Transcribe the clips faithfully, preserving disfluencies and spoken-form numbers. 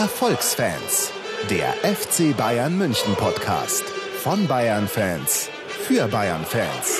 Erfolgsfans, der F C Bayern München Podcast. Von Bayern-Fans, für Bayern-Fans.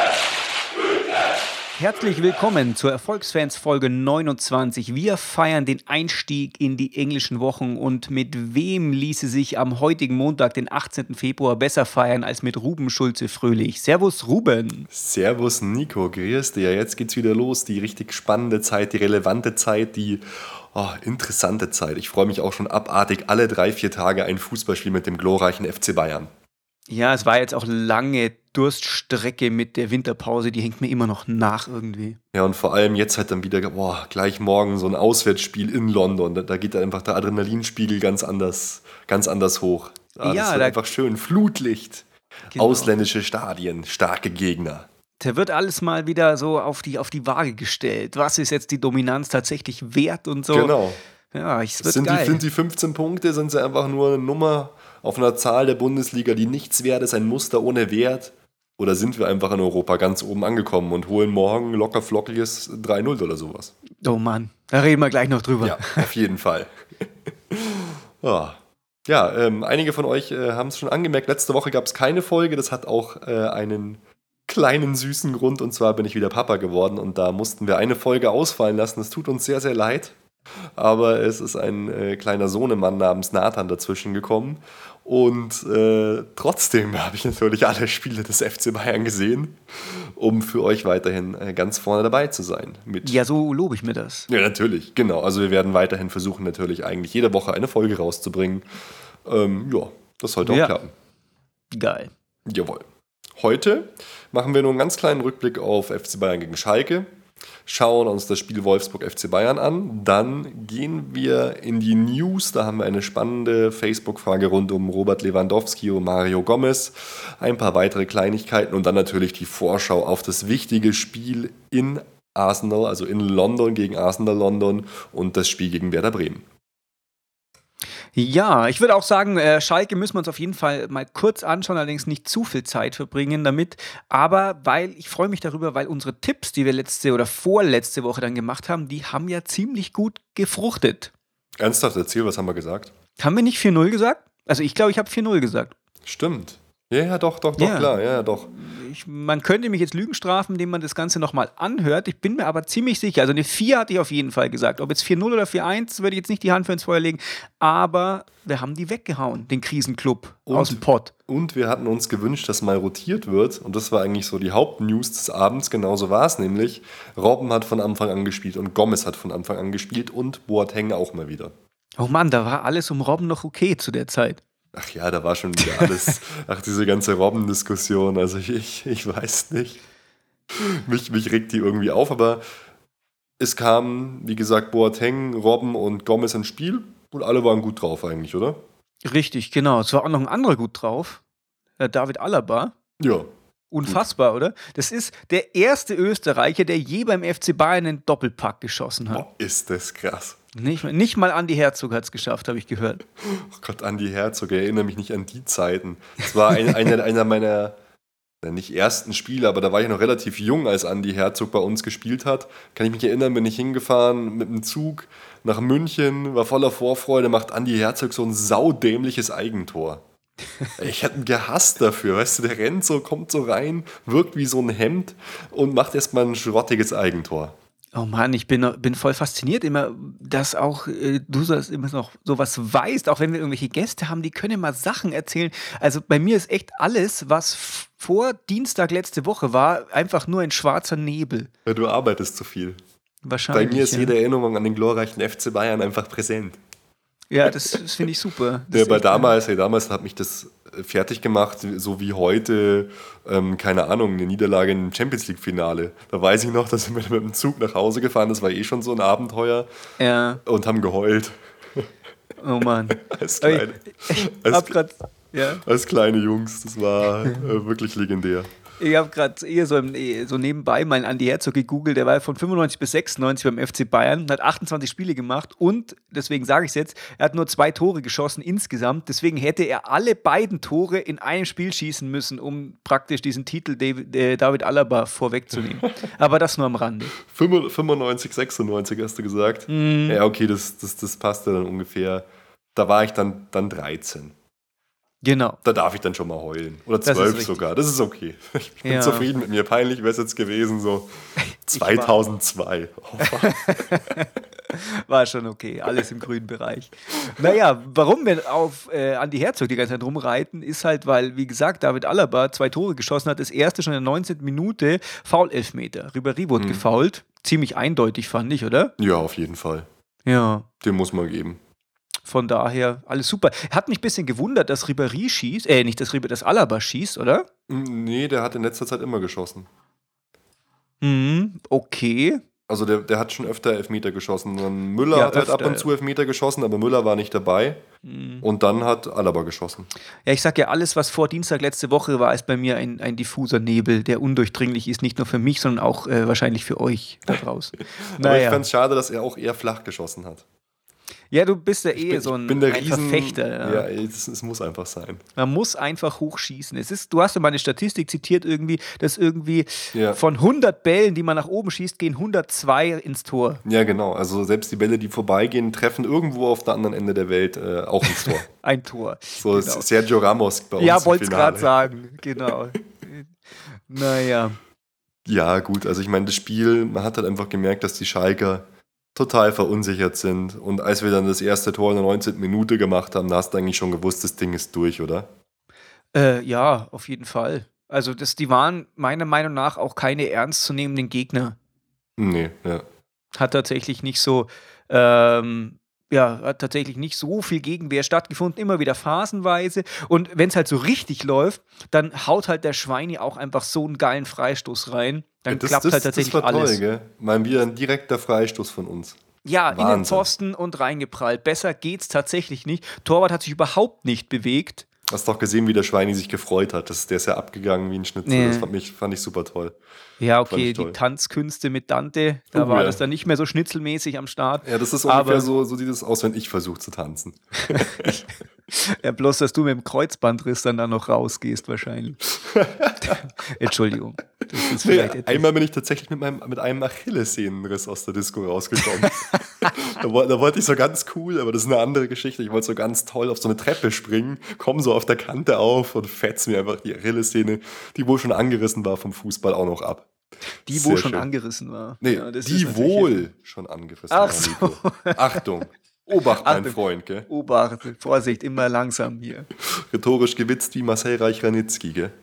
Herzlich willkommen zur Erfolgsfans Folge neunundzwanzig. Wir feiern den Einstieg in die englischen Wochen und mit wem ließe sich am heutigen Montag, den achtzehnten Februar, besser feiern als mit Ruben Schulze-Fröhlich. Servus Ruben. Servus Nico, grüß dich. Ja, jetzt geht's wieder los, die richtig spannende Zeit, die relevante Zeit, die oh, interessante Zeit. Ich freue mich auch schon abartig, alle drei, vier Tage ein Fußballspiel mit dem glorreichen F C Bayern. Ja, es war jetzt auch lange Durststrecke mit der Winterpause, die hängt mir immer noch nach irgendwie. Ja, und vor allem jetzt halt dann wieder, boah, gleich morgen so ein Auswärtsspiel in London. Da, da geht dann einfach der Adrenalinspiegel ganz anders, ganz anders hoch. Ah, Ja, das wird da- einfach schön. Flutlicht, Genau. ausländische Stadien, starke Gegner. Da wird alles mal wieder so auf die, auf die Waage gestellt. Was ist jetzt die Dominanz tatsächlich wert und so? Genau. Ja, es wird Sind die, geil. sind die fünfzehn Punkte, sind sie einfach nur eine Nummer auf einer Zahl der Bundesliga, die nichts wert ist, ein Muster ohne Wert? Oder sind wir einfach in Europa ganz oben angekommen und holen morgen locker flockiges drei null oder sowas? Oh Mann, da reden wir gleich noch drüber. Ja, auf jeden Fall. Ja, ja ähm, einige von euch äh, haben es schon angemerkt, letzte Woche gab es keine Folge. Das hat auch äh, einen kleinen süßen Grund, und zwar bin ich wieder Papa geworden und da mussten wir eine Folge ausfallen lassen. Es tut uns sehr, sehr leid. Aber es ist ein äh, kleiner Sohnemann namens Nathan dazwischen gekommen. Und äh, trotzdem habe ich natürlich alle Spiele des F C Bayern gesehen, um für euch weiterhin äh, ganz vorne dabei zu sein. Mit Ja, so lobe ich mir das. ja, natürlich, genau. Also wir werden weiterhin versuchen, natürlich eigentlich jede Woche eine Folge rauszubringen. Ähm, ja, das sollte auch Ja. klappen. Geil. Jawohl. Heute machen wir nur einen ganz kleinen Rückblick auf F C Bayern gegen Schalke. Schauen uns das Spiel Wolfsburg-F C Bayern an. Dann gehen wir in die News. Da haben wir eine spannende Facebook-Frage rund um Robert Lewandowski und Mario Gomez. Ein paar weitere Kleinigkeiten und dann natürlich die Vorschau auf das wichtige Spiel in Arsenal, also in London gegen Arsenal London und das Spiel gegen Werder Bremen. Ja, ich würde auch sagen, äh, Schalke müssen wir uns auf jeden Fall mal kurz anschauen, allerdings nicht zu viel Zeit verbringen damit. Aber weil, ich freue mich darüber, weil unsere Tipps, die wir letzte oder vorletzte Woche dann gemacht haben, die haben ja ziemlich gut gefruchtet. Ernsthaft, erzähl, was haben wir gesagt? Haben wir nicht vier null gesagt? Also ich glaube, ich habe vier null gesagt. Stimmt. Ja, ja, doch, doch, doch, Ja. klar, ja, ja, doch. Ich, man könnte mich jetzt Lügen strafen, indem man das Ganze nochmal anhört. Ich bin mir aber ziemlich sicher. Also eine vier hatte ich auf jeden Fall gesagt. Ob jetzt vier null oder vier eins, würde ich jetzt nicht die Hand für ins Feuer legen. Aber wir haben die weggehauen, den Krisenclub Und? aus dem Pott. Und wir hatten uns gewünscht, dass mal rotiert wird. Und das war eigentlich so die Hauptnews des Abends. Genauso war es nämlich. Robben hat von Anfang an gespielt und Gomez hat von Anfang an gespielt und Boateng auch mal wieder. Oh Mann, da war alles um Robben noch okay zu der Zeit. Ach ja, da war schon wieder alles. Ach, diese ganze Robben-Diskussion. Also ich, ich weiß nicht. Mich, mich regt die irgendwie auf. Aber es kam, wie gesagt, Boateng, Robben und Gomez ins Spiel. Und alle waren gut drauf eigentlich, oder? Richtig, genau. Es war auch noch ein anderer gut drauf. Äh, David Alaba. Ja. Unfassbar, oder? Das ist der erste Österreicher, der je beim F C Bayern einen Doppelpack geschossen hat. Boah, ist das krass. Nicht, mal- nicht mal Andi Herzog hat es geschafft, habe ich gehört. Oh Gott, Andi Herzog, ich erinnere mich nicht an die Zeiten. Es war ein, einer, einer meiner, na, nicht ersten Spiele, aber da war ich noch relativ jung, als Andi Herzog bei uns gespielt hat. Kann ich mich erinnern, bin ich hingefahren mit dem Zug nach München, war voller Vorfreude, macht Andi Herzog so ein saudämliches Eigentor. Ich hätte ihn gehasst dafür, weißt du, der rennt so, kommt so rein, wirkt wie so ein Hemd und macht erstmal ein schrottiges Eigentor. Oh Mann, ich bin, bin voll fasziniert immer, dass auch äh, du das immer noch sowas weißt, auch wenn wir irgendwelche Gäste haben, die können immer Sachen erzählen. Also bei mir ist echt alles, was f- vor Dienstag letzte Woche war, einfach nur ein schwarzer Nebel. Ja, du arbeitest zu viel. Bei Wahrscheinlich. mir ist ja. jede Erinnerung an den glorreichen F C Bayern einfach präsent. Ja, das, das finde ich super. Das Ja, ist bei echt, damals, hey, damals hat mich das äh, fertig gemacht, so wie heute, ähm, keine Ahnung, eine Niederlage im Champions-League-Finale. Da weiß ich noch, da sind wir mit dem Zug nach Hause gefahren, das war eh schon so ein Abenteuer Ja, und haben geheult. oh Mann. Als Aber kleine, Ich, ich als, hab grad, ja. als kleine Jungs, das war äh, wirklich legendär. Ich habe gerade eher so, im, eh, so nebenbei meinen Andi Herzog gegoogelt. Der war von fünfundneunzig bis sechsundneunzig beim F C Bayern, hat achtundzwanzig Spiele gemacht und, deswegen sage ich es jetzt, er hat nur zwei Tore geschossen insgesamt. Deswegen hätte er alle beiden Tore in einem Spiel schießen müssen, um praktisch diesen Titel David, äh, David Alaba vorwegzunehmen. Aber das nur am Rande. fünfundneunzig, sechsundneunzig hast du gesagt. Mhm. Ja, okay, das, das, das passte dann ungefähr. da war ich dann, dann dreizehn. Genau. Da darf ich dann schon mal heulen. Oder Das ist zwölf richtig. sogar. Das ist okay. Ich bin Ja. zufrieden mit mir. Peinlich wäre es jetzt gewesen, so zweitausendzwei. Oh, fuck. War schon okay, alles im grünen Bereich. Naja, warum wir auf äh, Andi Herzog die ganze Zeit rumreiten, ist halt, weil, wie gesagt, David Alaba zwei Tore geschossen hat. Das erste schon in der neunzehnten Minute, Foul-Elfmeter. Ribéry wurde Mhm. gefoult. Ziemlich eindeutig, fand ich, oder? Ja, auf jeden Fall. Ja. Den muss man geben. Von daher, alles super. Hat mich ein bisschen gewundert, dass Ribéry schießt, äh, nicht, dass Ribéry, dass Alaba schießt, oder? Nee, der hat in letzter Zeit immer geschossen. Mhm, okay. Also der, der hat schon öfter Elfmeter geschossen. Dann Müller Ja, hat halt ab öfter, und zu Elfmeter geschossen, aber Müller war nicht dabei. Mhm. Und dann hat Alaba geschossen. Ja, ich sag ja, alles, was vor Dienstag letzte Woche war, ist bei mir ein, ein diffuser Nebel, der undurchdringlich ist, nicht nur für mich, sondern auch äh, wahrscheinlich für euch da draußen. Aber ich fand es schade, dass er auch eher flach geschossen hat. Ja, du bist ja eh Ich bin, so ein, ich bin der ein Riesen, Verfechter. Ja. Ja, es, es muss einfach sein. Man muss einfach hochschießen. Es ist, du hast ja mal eine Statistik zitiert, irgendwie, dass irgendwie Ja. von hundert Bällen, die man nach oben schießt, gehen hundertzwei ins Tor. Ja, genau. Also selbst die Bälle, die vorbeigehen, treffen irgendwo auf der anderen Ende der Welt äh, auch ins Tor. Ein Tor. So Genau. Sergio Ramos bei uns Ja, im wollte es Finale. gerade sagen. Genau. Naja. Ja, gut. Also ich meine, das Spiel, man hat halt einfach gemerkt, dass die Schalker total verunsichert sind. Und als wir dann das erste Tor in der neunzehnten Minute gemacht haben, da hast du eigentlich schon gewusst, das Ding ist durch, oder? Äh, ja, auf jeden Fall. Also, das, die waren meiner Meinung nach auch keine ernstzunehmenden Gegner. Nee, ja. Hat tatsächlich nicht so, ähm, ja, hat tatsächlich nicht so viel Gegenwehr stattgefunden, immer wieder phasenweise. Und wenn es halt so richtig läuft, dann haut halt der Schweini auch einfach so einen geilen Freistoß rein. Dann das, klappt das, halt tatsächlich das war alles. toll, gell? Mal wieder ein direkter Freistoß von uns. Ja, in den Wahnsinn. Pfosten und reingeprallt. Besser geht's tatsächlich nicht. Torwart hat sich überhaupt nicht bewegt. Hast doch gesehen, wie der Schweini sich gefreut hat. Das, der ist ja abgegangen wie ein Schnitzel. Nee. Das fand, mich, fand ich super toll. Ja, Fand okay, ich toll. die Tanzkünste mit Dante, da Oh, war ja. das dann nicht mehr so schnitzelmäßig am Start. Ja, das ist Aber- ungefähr so, so sieht es aus, wenn ich versuche zu tanzen. Ja, bloß, dass du mit dem Kreuzbandriss dann da noch rausgehst, wahrscheinlich. Entschuldigung. Das ist Nee, vielleicht etwas- einmal bin ich tatsächlich mit, meinem, mit einem Achillessehnenriss aus der Disco rausgekommen. da, woll- da wollte ich so ganz cool, aber das ist eine andere Geschichte. Ich wollte so ganz toll auf so eine Treppe springen, komme so auf der Kante auf und fetz mir einfach die Achillessehne, die wohl schon angerissen war vom Fußball, auch noch ab. die, Sehr wo schon schön. angerissen war. Nee, Ja, das ist die natürlich- wohl schon angerissen Ach war, so. Nico. Achtung, Obacht, mein Achtung. Freund, gell? Obacht, Vorsicht, immer langsam hier. Rhetorisch gewitzt wie Marcel Reich-Ranitzky, gell?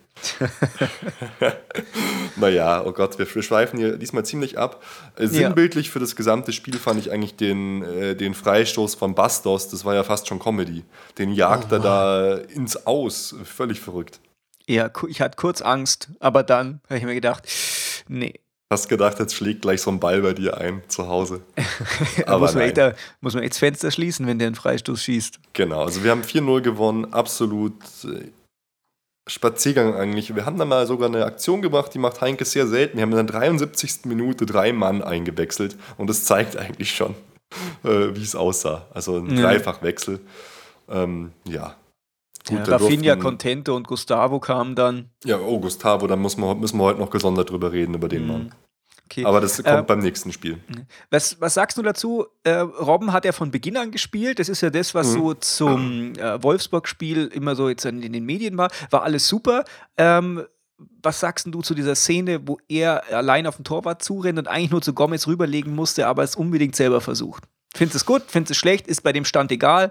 Naja, oh Gott, wir, wir schweifen hier diesmal ziemlich ab. Äh, sinnbildlich für das gesamte Spiel fand ich eigentlich den, äh, den Freistoß von Bastos, das war ja fast schon Comedy. Den jagt Oh er da ins Aus, völlig verrückt. Ja, ku- ich hatte kurz Angst, aber dann habe ich mir gedacht, nee. Hast gedacht, jetzt schlägt gleich so ein Ball bei dir ein zu Hause. Da Aber muss man, nein. echt, da muss man echt das Fenster schließen, wenn der einen Freistoß schießt. Genau, also wir haben vier null gewonnen, absolut äh, Spaziergang eigentlich. Wir haben dann mal sogar eine Aktion gemacht, die macht Heinke sehr selten. Wir haben in der dreiundsiebzigsten Minute drei Mann eingewechselt und das zeigt eigentlich schon, äh, wie es aussah. Also ein Ja. Dreifachwechsel. Ähm, ja. Ja, da Rafinha, durften- Contento und Gustavo kamen dann. Ja, oh, Gustavo, da müssen wir, müssen wir heute noch gesondert drüber reden, über den Mann. Okay. Aber das kommt Äh, beim nächsten Spiel. Was, was sagst du dazu? Äh, Robben hat ja von Beginn an gespielt. Das ist ja das, was Mhm. so zum äh, Wolfsburg-Spiel immer so jetzt in, in den Medien war. War alles super. Ähm, was sagst denn du zu dieser Szene, wo er allein auf den Torwart zurennt und eigentlich nur zu Gomez rüberlegen musste, aber es unbedingt selber versucht? Findest du es gut? Findest du es schlecht? Ist bei dem Stand egal?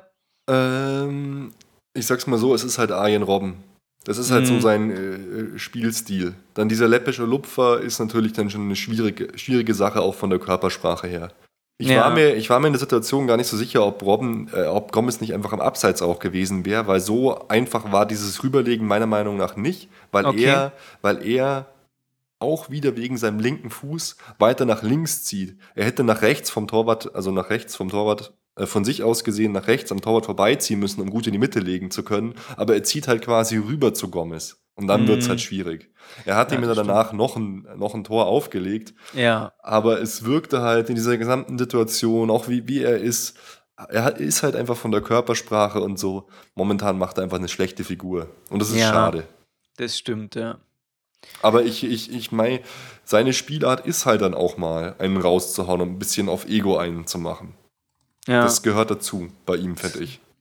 Ähm, ich sag's mal so, es ist halt Arjen Robben. Das ist halt Mhm. so sein äh, Spielstil. Dann dieser läppische Lupfer ist natürlich dann schon eine schwierige, schwierige Sache, auch von der Körpersprache her. Ich, Ja. war mir, ich war mir in der Situation gar nicht so sicher, ob Robben, äh, ob Gomez nicht einfach am Abseits auch gewesen wäre, weil so einfach war dieses Rüberlegen meiner Meinung nach nicht, weil Okay. er, weil er auch wieder wegen seinem linken Fuß weiter nach links zieht. Er hätte nach rechts vom Torwart, also nach rechts vom Torwart, äh, von sich aus gesehen nach rechts am Torwart vorbeiziehen müssen, um gut in die Mitte legen zu können. Aber er zieht halt quasi rüber zu Gomez. Und dann Mhm. wird's halt schwierig. Er hat Ja, ihm das dann danach noch ein, noch ein Tor aufgelegt. Ja. Aber es wirkte halt in dieser gesamten Situation, auch wie, wie er ist, er hat- ist halt einfach von der Körpersprache und so. Momentan macht er einfach eine schlechte Figur. Und das ist Ja. schade. Das stimmt, ja. Aber ich, ich, ich meine, seine Spielart ist halt dann auch mal, einen rauszuhauen und ein bisschen auf Ego einzumachen. Ja. Das gehört dazu bei ihm, finde ich.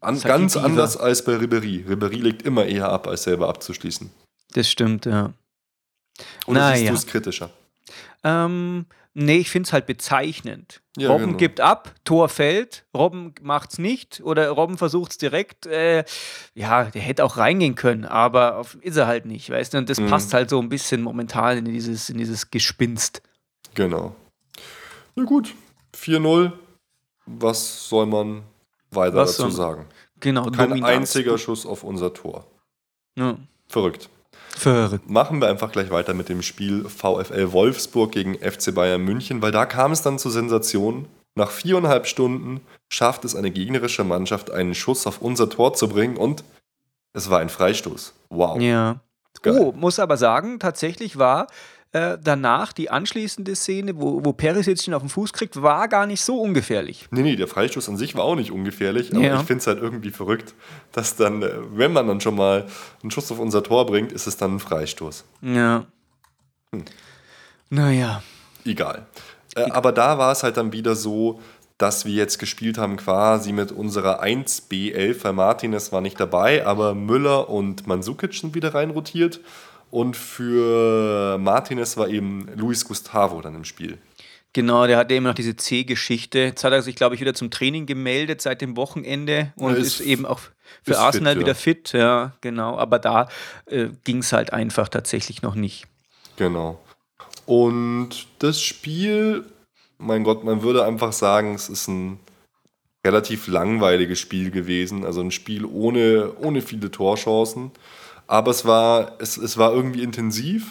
An, Ist halt ganz die Diva. anders als bei Ribéry. Ribéry legt immer eher ab, als selber abzuschließen. Das stimmt, ja. Oder Na siehst ja. du es kritischer? Ähm, nee, ich finde es halt bezeichnend. Ja, Robben genau. gibt ab, Tor fällt, Robben macht's nicht oder Robben versucht es direkt. Äh, ja, der hätte auch reingehen können, aber auf, ist er halt nicht, weißt du? Und das Mhm. passt halt so ein bisschen momentan in dieses, in dieses Gespinst. Genau. Na gut, vier null. Was soll man weiter Was dazu soll- sagen? Genau, Kein Dominanz. einziger Schuss auf unser Tor. Ja. Verrückt. Verrückt. Machen wir einfach gleich weiter mit dem Spiel VfL Wolfsburg gegen F C Bayern München, weil da kam es dann zur Sensation. Nach viereinhalb Stunden schafft es eine gegnerische Mannschaft, einen Schuss auf unser Tor zu bringen und es war ein Freistoß. Wow. Ja. Geil. Oh, muss aber sagen, tatsächlich war äh, danach die anschließende Szene, wo, wo Perisic ihn auf den Fuß kriegt, war gar nicht so ungefährlich. Nee, nee, der Freistoß an sich war auch nicht ungefährlich, aber Ja. ich finde es halt irgendwie verrückt, dass dann, äh, wenn man dann schon mal einen Schuss auf unser Tor bringt, ist es dann ein Freistoß. Ja. Hm. Naja. Egal. Äh, aber da war es halt dann wieder so, dass wir jetzt gespielt haben quasi mit unserer eins B elf, weil Martinez war nicht dabei, aber Müller und Mandzukic sind wieder reinrotiert. Und für Martinez war eben Luis Gustavo dann im Spiel. Genau, der hatte eben noch diese C-Geschichte. Jetzt hat er sich, glaube ich, wieder zum Training gemeldet seit dem Wochenende und Er ist, ist- eben auch für ist Arsenal fit, ja. wieder fit. Ja, genau. Aber da äh, ging es halt einfach tatsächlich noch nicht. Genau. Und das Spiel, mein Gott, man würde einfach sagen, es ist ein relativ langweiliges Spiel gewesen. Also ein Spiel ohne, ohne viele Torchancen. Aber es war, es, es war irgendwie intensiv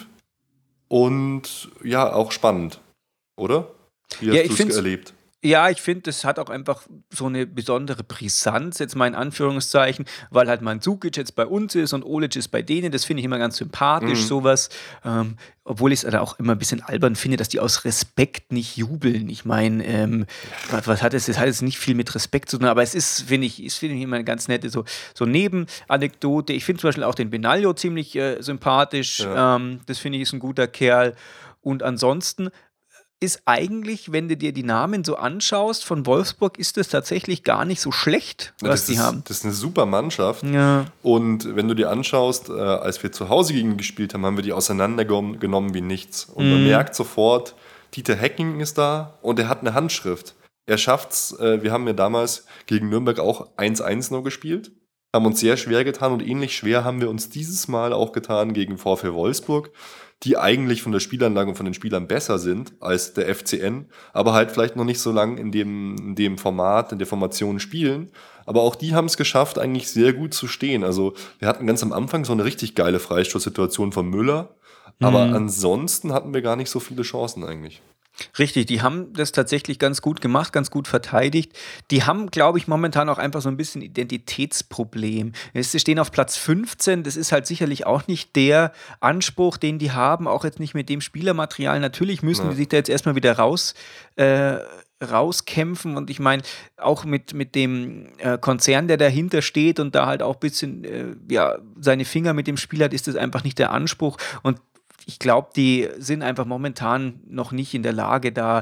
und ja, auch spannend. Oder? Wie hast Ja, ich du es find's- erlebt? Ja, ich finde, das hat auch einfach so eine besondere Brisanz, jetzt mal in Anführungszeichen, weil halt Mandzukic jetzt bei uns ist und Olic ist bei denen. Das finde ich immer ganz sympathisch, Mhm. sowas. Ähm, obwohl ich es dann auch immer ein bisschen albern finde, dass die aus Respekt nicht jubeln. Ich meine, ähm, was, was hat es? Das hat jetzt nicht viel mit Respekt zu tun, aber es ist, finde ich, ist, finde ich immer eine ganz nette so, so Nebenanekdote. Ich finde zum Beispiel auch den Benaglio ziemlich äh, sympathisch. Ja. Ähm, das finde ich ist ein guter Kerl. Und ansonsten ist eigentlich, wenn du dir die Namen so anschaust von Wolfsburg, ist es tatsächlich gar nicht so schlecht, Ja, was das die ist, haben. Das ist eine super Mannschaft. Ja, Und wenn du dir anschaust, äh, als wir zu Hause gegen die gespielt haben, haben wir die auseinandergenommen wie nichts. Und man Mhm. merkt sofort, Dieter Hecking ist da und er hat eine Handschrift. Er schafft's, äh, wir haben ja damals gegen Nürnberg auch eins eins nur gespielt, haben uns sehr schwer getan und ähnlich schwer haben wir uns dieses Mal auch getan gegen VfL Wolfsburg, die eigentlich von der Spielanlage und von den Spielern besser sind als der F C N, aber halt vielleicht noch nicht so lange in dem, in dem Format, in der Formation spielen. Aber auch die haben es geschafft, eigentlich sehr gut zu stehen. Also wir hatten ganz am Anfang so eine richtig geile Freistoßsituation von Müller, aber Mhm. ansonsten hatten wir gar nicht so viele Chancen eigentlich. richtig. Die haben das tatsächlich ganz gut gemacht, ganz gut verteidigt. Die haben, glaube ich, momentan auch einfach so ein bisschen Identitätsproblem. Sie stehen auf Platz fünfzehn. Das ist halt sicherlich auch nicht der Anspruch, den die haben, auch jetzt nicht mit dem Spielermaterial. Natürlich müssen Ja. die sich da jetzt erstmal wieder raus äh, rauskämpfen und ich meine, auch mit, mit dem äh, Konzern, der dahinter steht und da halt auch ein bisschen äh, ja, seine Finger mit dem Spiel hat, ist das einfach nicht der Anspruch und ich glaube, die sind einfach momentan noch nicht in der Lage, da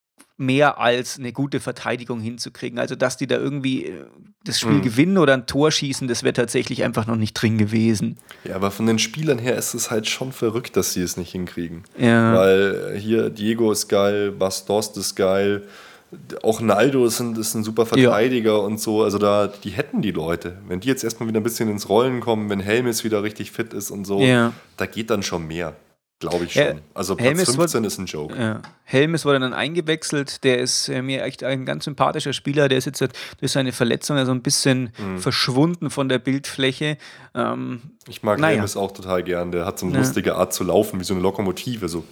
mehr als eine gute Verteidigung hinzukriegen. Also, dass die da irgendwie äh, das Spiel Mhm. gewinnen oder ein Tor schießen, das wäre tatsächlich einfach noch nicht drin gewesen. Ja, aber von den Spielern her ist es halt schon verrückt, dass sie es nicht hinkriegen. Ja. Weil hier Diego ist geil, Bastos ist geil, auch Naldo ist ein, ist ein super Verteidiger und so. Also da, die hätten die Leute. Wenn die jetzt erstmal wieder ein bisschen ins Rollen kommen, wenn Helmes wieder richtig fit ist und so, Ja. da geht dann schon mehr. Glaube ich Ja, schon. Also Platz Helmes fünfzehn ist ein Joke. Ja. Helmes wurde dann eingewechselt. Der ist äh, mir echt ein ganz sympathischer Spieler. Der ist jetzt durch seine Verletzung also ein bisschen Mhm. verschwunden von der Bildfläche. Ähm, Ich mag Naja. Helmes auch total gern. Der hat so eine Ja. lustige Art zu laufen, wie so eine Lokomotive. So.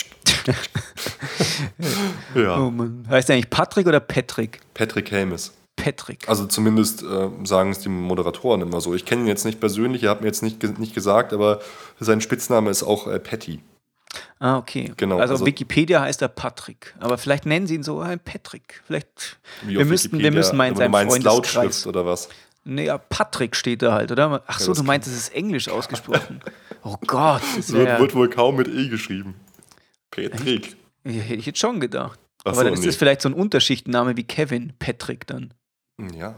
ja, oh Mann. Heißt der eigentlich Patrick oder Patrick? Patrick Helmes. Patrick. Also zumindest äh, sagen es die Moderatoren immer so. Ich kenne ihn jetzt nicht persönlich, er hat mir jetzt nicht, ge- nicht gesagt, aber sein Spitzname ist auch äh, Patty. Ah, okay. Genau, Also, also- auf Wikipedia heißt er Patrick. Aber vielleicht nennen sie ihn so ein Patrick. Vielleicht. Wie Wir auf müssten, wir Wikipedia. müssen mal in Aber seinem du meinst Freundeskreis. Lautschrift oder was? Nee, ja, Patrick steht da halt, oder? Ach so, das du kann- meinst, es ist Englisch ausgesprochen. Oh Gott, das Wird, wär, wird wohl kaum mit E geschrieben. Patrick. hätte ich jetzt schon gedacht. Ach Aber so, dann ist nee. das vielleicht so ein Unterschichtenname wie Kevin, Patrick dann. Ja,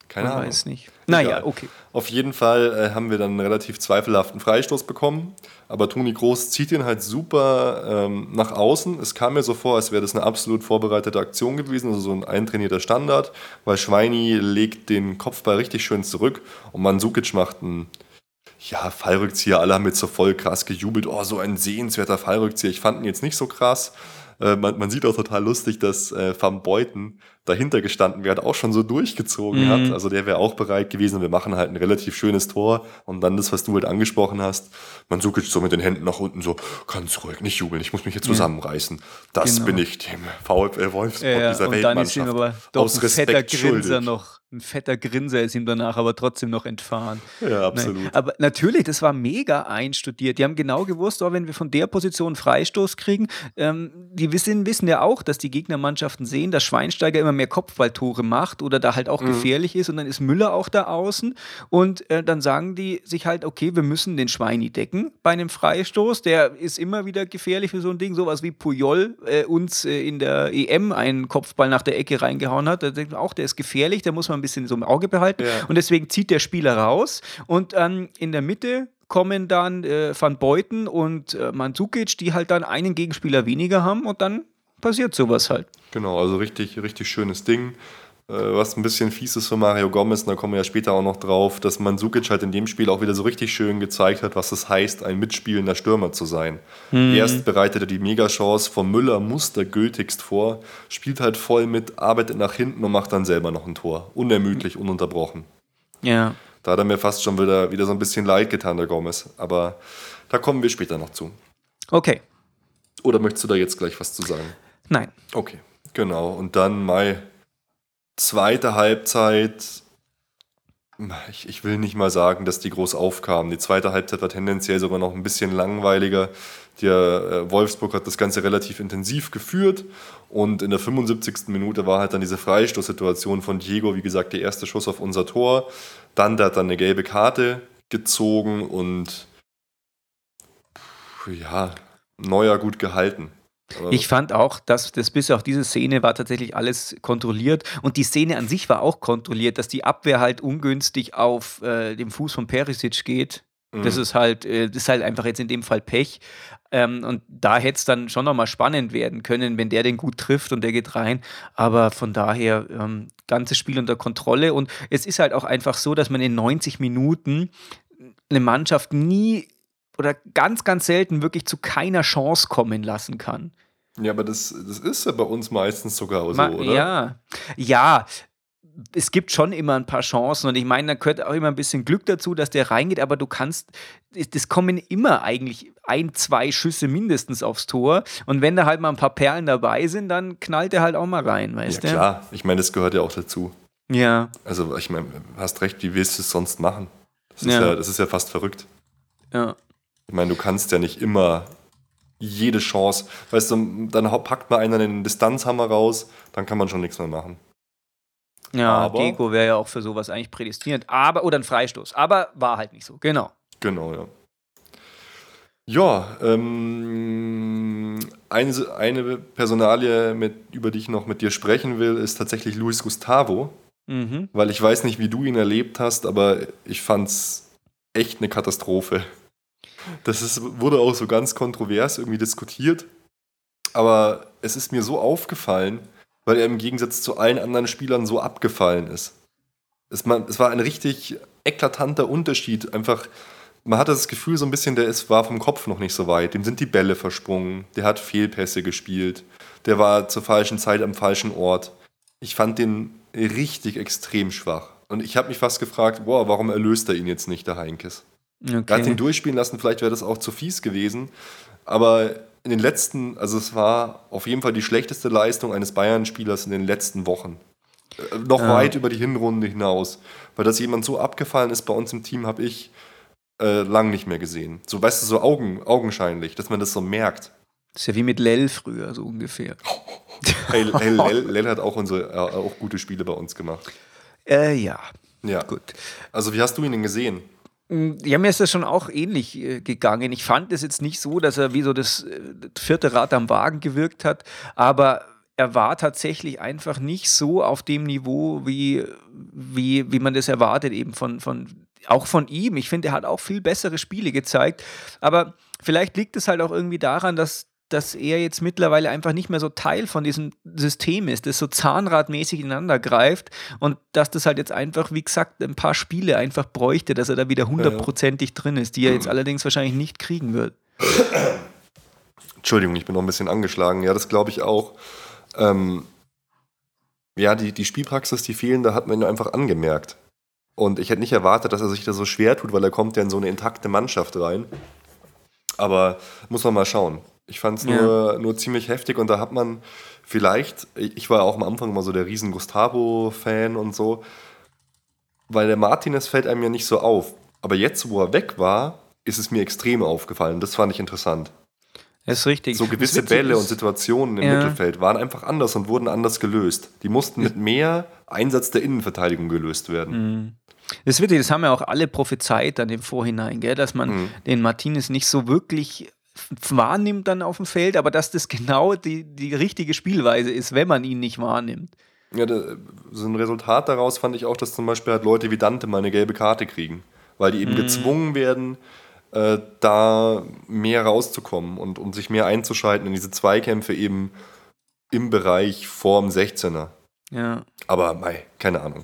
Keine Man Ahnung. weiß nicht. Naja, Egal. okay. Auf jeden Fall äh, haben wir dann einen relativ zweifelhaften Freistoß bekommen. Aber Toni Kroos zieht ihn halt super ähm, nach außen. Es kam mir so vor, als wäre das eine absolut vorbereitete Aktion gewesen, also so ein eintrainierter Standard, weil Schweini legt den Kopfball richtig schön zurück und Mandzukic macht einen ja, Fallrückzieher. Alle haben jetzt so voll krass gejubelt. Oh, so ein sehenswerter Fallrückzieher. Ich fand ihn jetzt nicht so krass. Äh, man, man sieht auch total lustig, dass äh, Van Beuten dahinter gestanden wäre, auch schon so durchgezogen Mhm. hat. Also der wäre auch bereit gewesen. Wir machen halt ein relativ schönes Tor. Und dann das, was du halt angesprochen hast, Mandzukic so mit den Händen nach unten so, ganz ruhig, nicht jubeln, ich muss mich hier zusammenreißen. Das Genau. bin ich, dem VfL Wolfsburg, Ja, dieser und dann ist ihm Weltmannschaft. aber doch aus ein fetter Respekt Grinser schuldig. noch, ein fetter Grinser ist ihm danach aber trotzdem noch entfahren. Ja, absolut. Nein. Aber natürlich, das war mega einstudiert. Die haben genau gewusst, oh, wenn wir von der Position einen Freistoß kriegen, ähm, die wissen, wissen ja auch, dass die Gegnermannschaften sehen, dass Schweinsteiger immer mehr Kopfballtore macht oder da halt auch Mhm. gefährlich ist und dann ist Müller auch da außen und äh, dann sagen die sich halt, okay, wir müssen den Schweini decken bei einem Freistoß, der ist immer wieder gefährlich für so ein Ding, sowas wie Puyol äh, uns äh, in der E M einen Kopfball nach der Ecke reingehauen hat, da denkt man auch, der ist gefährlich, der muss man ein bisschen so im Auge behalten Ja. und deswegen zieht der Spieler raus und ähm, in der Mitte kommen dann äh, Van Beuten und äh, Mandzukic, die halt dann einen Gegenspieler weniger haben und dann passiert sowas halt. Genau, also richtig, richtig schönes Ding. Äh, Was ein bisschen fies ist für Mario Gomez, und da kommen wir ja später auch noch drauf, dass Mandzukic halt in dem Spiel auch wieder so richtig schön gezeigt hat, was es heißt, ein mitspielender Stürmer zu sein. Erst bereitet er die Megachance von Müller mustergültigst vor, spielt halt voll mit, arbeitet nach hinten und macht dann selber noch ein Tor. Unermüdlich, ununterbrochen. Ja. Da hat er mir fast schon wieder, wieder so ein bisschen leid getan, der Gomez. Aber da kommen wir später noch zu. Okay. Oder möchtest du da jetzt gleich was zu sagen? Nein. Okay, genau. Und dann Mai, zweite Halbzeit. Ich, ich will nicht mal sagen, dass die groß aufkamen. Die zweite Halbzeit war tendenziell sogar noch ein bisschen langweiliger. Der äh, Wolfsburg hat das Ganze relativ intensiv geführt und in der fünfundsiebzigsten Minute war halt dann diese Freistoßsituation von Diego, wie gesagt, der erste Schuss auf unser Tor. Dann der hat dann eine gelbe Karte gezogen und ja, Neuer gut gehalten. Aber Ich fand auch, dass das bis auf diese Szene war tatsächlich alles kontrolliert und die Szene an sich war auch kontrolliert, dass die Abwehr halt ungünstig auf äh, dem Fuß von Perisic geht. Das ist halt, äh, das ist halt einfach jetzt in dem Fall Pech. Ähm, und da hätte es dann schon nochmal spannend werden können, wenn der den gut trifft und der geht rein. Aber von daher, ähm, ganzes Spiel unter Kontrolle. Und es ist halt auch einfach so, dass man in neunzig Minuten eine Mannschaft nie oder ganz, ganz selten wirklich zu keiner Chance kommen lassen kann. Ja, aber das, das ist ja bei uns meistens sogar so, Ma- oder? Ja, ja, es gibt schon immer ein paar Chancen und ich meine, da gehört auch immer ein bisschen Glück dazu, dass der reingeht, aber du kannst, es das kommen immer eigentlich ein, zwei Schüsse mindestens aufs Tor und wenn da halt mal ein paar Perlen dabei sind, dann knallt der halt auch mal rein, Ja, weißt du? klar. Ich meine, das gehört ja auch dazu. Ja, Also, ich meine, du hast recht, wie willst du es sonst machen? Das ist Ja. ja, das ist ja fast verrückt. ja. Ich meine, du kannst ja nicht immer jede Chance, weißt du, dann hau- packt mal einer den Distanzhammer raus, dann kann man schon nichts mehr machen. Ja, Aber- Deko wäre ja auch für sowas eigentlich prädestiniert, aber, oder ein Freistoß, aber war halt nicht so, genau. Genau, ja. Ja, ähm, eine, eine Personalie, mit, über die ich noch mit dir sprechen will, ist tatsächlich Luis Gustavo, Mhm. weil ich weiß nicht, wie du ihn erlebt hast, aber ich fand's echt eine Katastrophe. Das ist, wurde auch so ganz kontrovers irgendwie diskutiert, aber es ist mir so aufgefallen, weil er im Gegensatz zu allen anderen Spielern so abgefallen ist. Es, man, es war ein richtig eklatanter Unterschied. Einfach, man hatte das Gefühl so ein bisschen, der ist, war vom Kopf noch nicht so weit. Dem sind die Bälle versprungen, der hat Fehlpässe gespielt, der war zur falschen Zeit am falschen Ort. Ich fand den richtig extrem schwach. Und ich habe mich fast gefragt, boah, warum erlöst er ihn jetzt nicht, der Heinkes? Er hat ihn Okay. durchspielen lassen, vielleicht wäre das auch zu fies gewesen. Aber in den letzten, also es war auf jeden Fall die schlechteste Leistung eines Bayern-Spielers in den letzten Wochen. Äh, noch Ja. weit über die Hinrunde hinaus. Weil dass jemand so abgefallen ist bei uns im Team, habe ich äh, lang nicht mehr gesehen. So, weißt du, so Augen, augenscheinlich, dass man das so merkt. Das ist ja wie mit Lell früher, so ungefähr. Hey, hey Lell, Lell hat auch, unsere, äh, auch gute Spiele bei uns gemacht. Äh, ja, Ja. gut. Also wie hast du ihn denn gesehen? Ja, mir ist das schon auch ähnlich äh, gegangen. Ich fand es jetzt nicht so, dass er wie so das äh, vierte Rad am Wagen gewirkt hat, aber er war tatsächlich einfach nicht so auf dem Niveau, wie, wie, wie man das erwartet, eben von, von, auch von ihm. Ich finde, er hat auch viel bessere Spiele gezeigt, aber vielleicht liegt es halt auch irgendwie daran, dass dass er jetzt mittlerweile einfach nicht mehr so Teil von diesem System ist, das so zahnradmäßig ineinander greift und dass das halt jetzt einfach, wie gesagt, ein paar Spiele einfach bräuchte, dass er da wieder hundertprozentig drin ist, die er jetzt allerdings wahrscheinlich nicht kriegen wird. Entschuldigung, ich bin noch ein bisschen angeschlagen. Ja, das glaube ich auch. Ähm, ja, die, die Spielpraxis, die fehlende, hat man einfach angemerkt. Und ich hätte nicht erwartet, dass er sich da so schwer tut, weil er kommt ja in so eine intakte Mannschaft rein. Aber muss man mal schauen. Ich fand es Ja. nur, nur ziemlich heftig und da hat man vielleicht, ich war ja auch am Anfang immer so der riesen Gustavo-Fan und so, weil der Martinez fällt einem ja nicht so auf. Aber jetzt, wo er weg war, ist es mir extrem aufgefallen. Das fand ich interessant. Das ist richtig. So gewisse Das Witzige Bälle und ist- Situationen im Ja. Mittelfeld waren einfach anders und wurden anders gelöst. Die mussten mit mehr Einsatz der Innenverteidigung gelöst werden. Das ist witzig, das haben ja auch alle prophezeit dann im Vorhinein, gell? Dass man Mhm. den Martinez nicht so wirklich f- wahrnimmt dann auf dem Feld, aber dass das genau die, die richtige Spielweise ist, wenn man ihn nicht wahrnimmt. Ja, da, so ein Resultat daraus fand ich auch, dass zum Beispiel halt Leute wie Dante mal eine gelbe Karte kriegen, weil die eben gezwungen werden, äh, da mehr rauszukommen und, und sich mehr einzuschalten in diese Zweikämpfe eben im Bereich vorm sechzehner. Ja. Aber mei, keine Ahnung.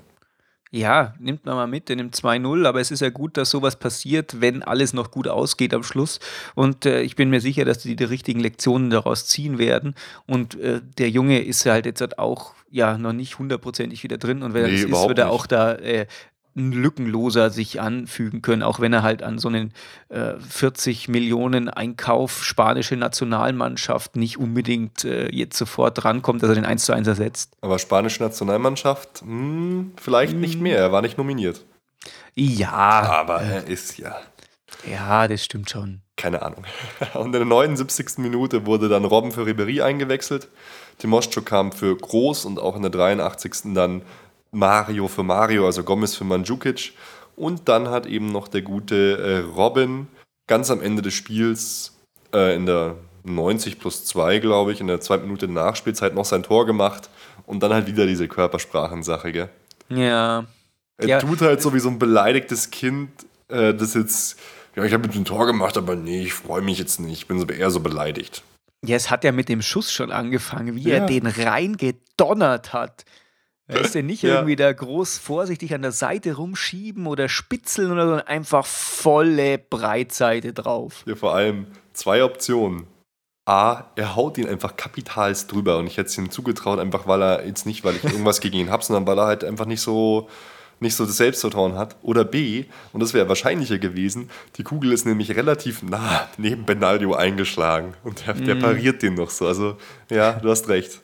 Ja, nimmt man mal mit, der nimmt zwei null, aber es ist ja gut, dass sowas passiert, wenn alles noch gut ausgeht am Schluss. Und äh, ich bin mir sicher, dass die die richtigen Lektionen daraus ziehen werden. Und äh, der Junge ist ja halt jetzt halt auch ja noch nicht hundertprozentig wieder drin. Und wenn er Nee, das ist, überhaupt wird er nicht. auch da äh, ein lückenloser sich anfügen können, auch wenn er halt an so einen äh, vierzig Millionen Einkauf spanische Nationalmannschaft nicht unbedingt äh, jetzt sofort rankommt, dass er den eins zu eins ersetzt. Aber spanische Nationalmannschaft, hm, vielleicht nicht mehr. Er war nicht nominiert. Ja, Aber er ist ja, ja, das stimmt schon. keine Ahnung. Und in der neunundsiebzigsten Minute wurde dann Robben für Ribéry eingewechselt. Timoschko kam für Groß und auch in der dreiundachtzigsten dann Mario für Mario, also Gomez für Mandzukic. Und dann hat eben noch der gute äh, Robben ganz am Ende des Spiels äh, in der neunzig plus zwei, glaube ich, in der zweiten Minute Nachspielzeit noch sein Tor gemacht. Und dann halt wieder diese Körpersprachensache, gell? Ja. Er Ja. tut halt so wie so ein beleidigtes Kind, äh, das jetzt, ja, ich habe jetzt ein Tor gemacht, aber nee, ich freue mich jetzt nicht. Ich bin so eher so beleidigt. Ja, es hat ja mit dem Schuss schon angefangen, wie Ja. er den reingedonnert hat. Er ist ja nicht Ja. irgendwie da groß vorsichtig an der Seite rumschieben oder spitzeln oder so, sondern einfach volle Breitseite drauf. Hier vor allem zwei Optionen. A, er haut ihn einfach kapitalst drüber und ich hätte es ihm zugetraut, einfach weil er jetzt nicht, weil ich irgendwas gegen ihn habe, sondern weil er halt einfach nicht so, nicht so das Selbstvertrauen hat. Oder B, und das wäre wahrscheinlicher gewesen, die Kugel ist nämlich relativ nah neben Benaldo eingeschlagen und der, der pariert den noch so. Also ja, du hast recht.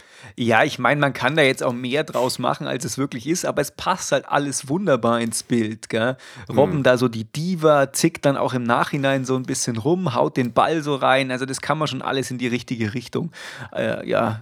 Ja, ich meine, man kann da jetzt auch mehr draus machen, als es wirklich ist, aber es passt halt alles wunderbar ins Bild, gell? Robben da so die Diva, zickt dann auch im Nachhinein so ein bisschen rum, haut den Ball so rein, also das kann man schon alles in die richtige Richtung äh, ja,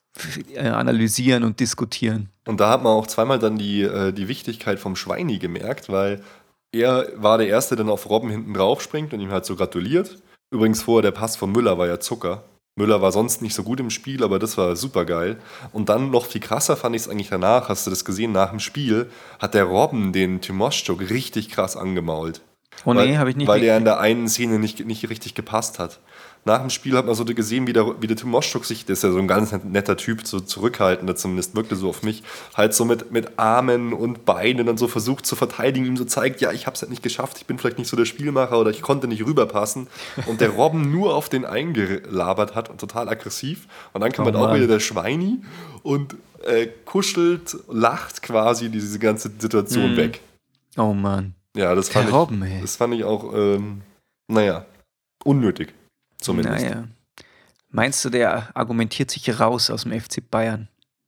f- äh, analysieren und diskutieren. Und da hat man auch zweimal dann die, äh, die Wichtigkeit vom Schweini gemerkt, weil er war der Erste, der dann auf Robben hinten drauf springt und ihm halt so gratuliert. Übrigens vorher der Pass von Müller war ja Zucker. Müller war sonst nicht so gut im Spiel, aber das war super geil. Und dann noch viel krasser fand ich es eigentlich danach, hast du das gesehen, nach dem Spiel hat der Robben den Timoschko richtig krass angemault. Oh weil, nee, habe ich nicht Weil der in mitgekriegt. der einen Szene nicht, nicht richtig gepasst hat. Nach dem Spiel hat man so gesehen, wie der, wie der Timoschko sich, der ist ja so ein ganz netter Typ, so zurückhaltender zumindest, wirkte so auf mich, halt so mit, mit Armen und Beinen und so versucht zu verteidigen, ihm so zeigt, ja, ich hab's halt nicht geschafft, ich bin vielleicht nicht so der Spielmacher oder ich konnte nicht rüberpassen. Und der Robben nur auf den eingelabert hat und total aggressiv. Und dann kam Oh halt auch Mann. wieder der Schweini und äh, kuschelt, lacht quasi diese ganze Situation weg. Oh Mann. Ja, das Der fand, Robben, ich, ey. das fand ich auch, ähm, naja, unnötig. Zumindest. Naja. Meinst du, der argumentiert sich raus aus dem F C Bayern?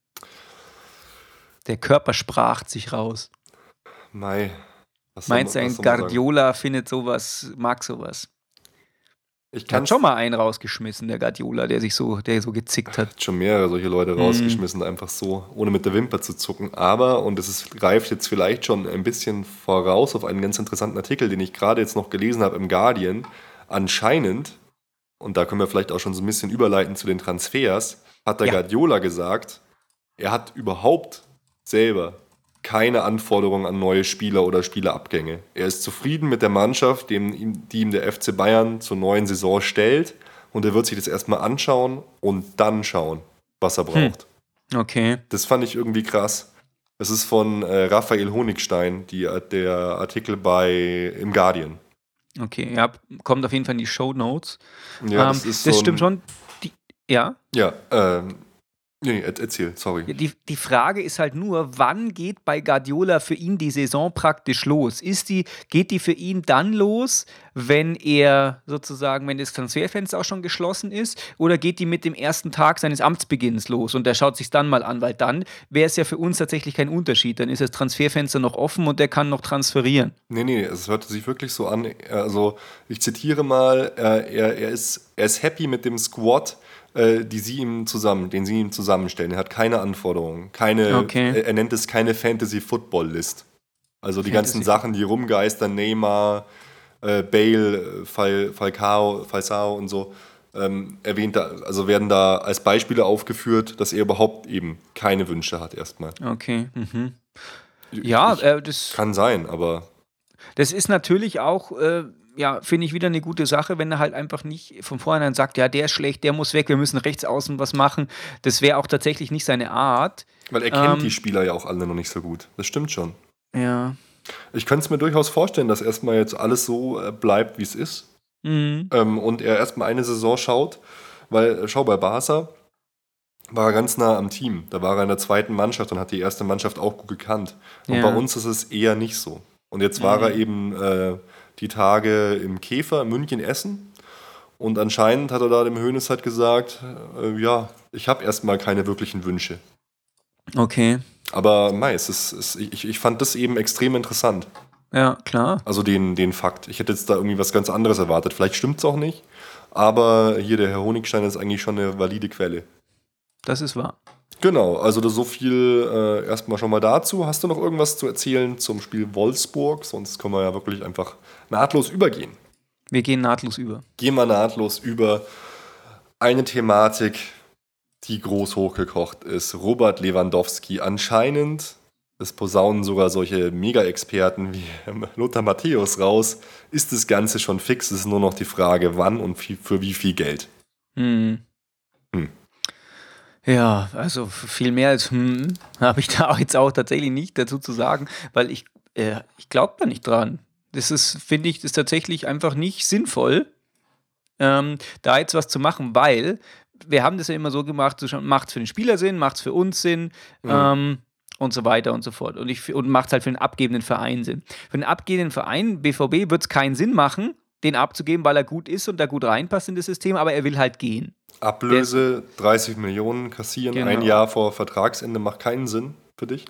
Der Körper spracht sich raus. Mei. Was soll Meinst du, man- ein was soll man sagen? Guardiola findet sowas, mag sowas? Ich Der kann hat schon mal einen rausgeschmissen, der Guardiola, der sich so, der so gezickt hat. schon mehrere solche Leute rausgeschmissen, einfach so, ohne mit der Wimper zu zucken. Aber, und es ist, greift jetzt vielleicht schon ein bisschen voraus auf einen ganz interessanten Artikel, den ich gerade jetzt noch gelesen habe im Guardian, anscheinend, und da können wir vielleicht auch schon so ein bisschen überleiten zu den Transfers, hat der Ja. Guardiola gesagt, er hat überhaupt selber keine Anforderungen an neue Spieler oder Spielerabgänge. Er ist zufrieden mit der Mannschaft, dem, ihm- die ihm der F C Bayern zur neuen Saison stellt, und er wird sich das erstmal anschauen und dann schauen, was er braucht. Okay. Das fand ich irgendwie krass. Das ist von äh, Raphael Honigstein, die, der Artikel bei im Guardian. Okay, ja, kommt auf jeden Fall in die Shownotes. Ja, ähm, das ist das so stimmt ein, schon. Die, ja, Ja, ähm, nee, er- erzähl, sorry. die, die Frage ist halt nur, wann geht bei Guardiola für ihn die Saison praktisch los? Ist die, geht die für ihn dann los, wenn er sozusagen, wenn das Transferfenster auch schon geschlossen ist, oder geht die mit dem ersten Tag seines Amtsbeginns los und er schaut sich dann mal an, weil dann wäre es ja für uns tatsächlich kein Unterschied. Dann ist das Transferfenster noch offen und der kann noch transferieren. Nee, nee, es hörte sich wirklich so an. Also, ich zitiere mal, äh, er, er, ist, er ist happy mit dem Squad, äh, die sie ihm zusammen, den sie ihm zusammenstellen. Er hat keine Anforderungen, keine, Okay. er, er nennt es keine Fantasy-Football-List. Also die Fantasy- ganzen Sachen, die rumgeistern, Neymar, äh, Bale, Fal, Falcao, Falcao und so, ähm, erwähnt da, also werden da als Beispiele aufgeführt, dass er überhaupt eben keine Wünsche hat erstmal. Okay. Mhm. Ja, Ich- äh, das. Kann sein, aber Das ist natürlich auch, äh, ja, finde ich wieder eine gute Sache, wenn er halt einfach nicht von vornherein sagt, ja, der ist schlecht, der muss weg, wir müssen rechts außen was machen. Das wäre auch tatsächlich nicht seine Art. weil er kennt Ähm, die Spieler ja auch alle noch nicht so gut. Das stimmt schon. Ja. Ich könnte es mir durchaus vorstellen, dass erstmal jetzt alles so äh, bleibt, wie es ist. Mhm. Ähm, und er erstmal eine Saison schaut, weil, äh, schau, bei Barca war er ganz nah am Team. Da war er in der zweiten Mannschaft und hat die erste Mannschaft auch gut gekannt. Und Ja. bei uns ist es eher nicht so. Und jetzt war Mhm. er eben äh, die Tage im Käfer, in München, Essen. Und anscheinend hat er da dem Hoeneß halt gesagt, äh, ja, ich habe erstmal keine wirklichen Wünsche. Okay. Aber mei, es ist, es, ich, ich fand das eben extrem interessant. Ja, klar. Also den, den Fakt. Ich hätte jetzt da irgendwie was ganz anderes erwartet. Vielleicht stimmt es auch nicht. Aber hier der Herr Honigstein ist eigentlich schon eine valide Quelle. Das ist wahr. Genau, also das so viel äh, erstmal schon mal dazu. Hast du noch irgendwas zu erzählen zum Spiel Wolfsburg? Sonst können wir ja wirklich einfach nahtlos übergehen. Wir gehen nahtlos über. Gehen wir nahtlos über eine Thematik, die groß hochgekocht ist. Robert Lewandowski. Anscheinend, es posaunen sogar solche Mega-Experten wie Lothar Matthäus raus, ist das Ganze schon fix. Es ist nur noch die Frage, wann und wie- für wie viel Geld. Hm. Hm. Ja, also viel mehr als hm, habe ich da jetzt auch tatsächlich nicht dazu zu sagen, weil ich, äh, ich glaube da nicht dran. Das ist, finde ich, das ist tatsächlich einfach nicht sinnvoll, ähm, da jetzt was zu machen, weil wir haben das ja immer so gemacht, so macht es für den Spieler Sinn, macht es für uns Sinn, Mhm. ähm, und so weiter und so fort. Und, ich, und macht es halt für den abgebenden Verein Sinn. Für den abgebenden Verein, B V B, wird es keinen Sinn machen, den abzugeben, weil er gut ist und da gut reinpasst in das System, aber er will halt gehen. Ablöse, dreißig Millionen kassieren, Genau. ein Jahr vor Vertragsende macht keinen Sinn für dich?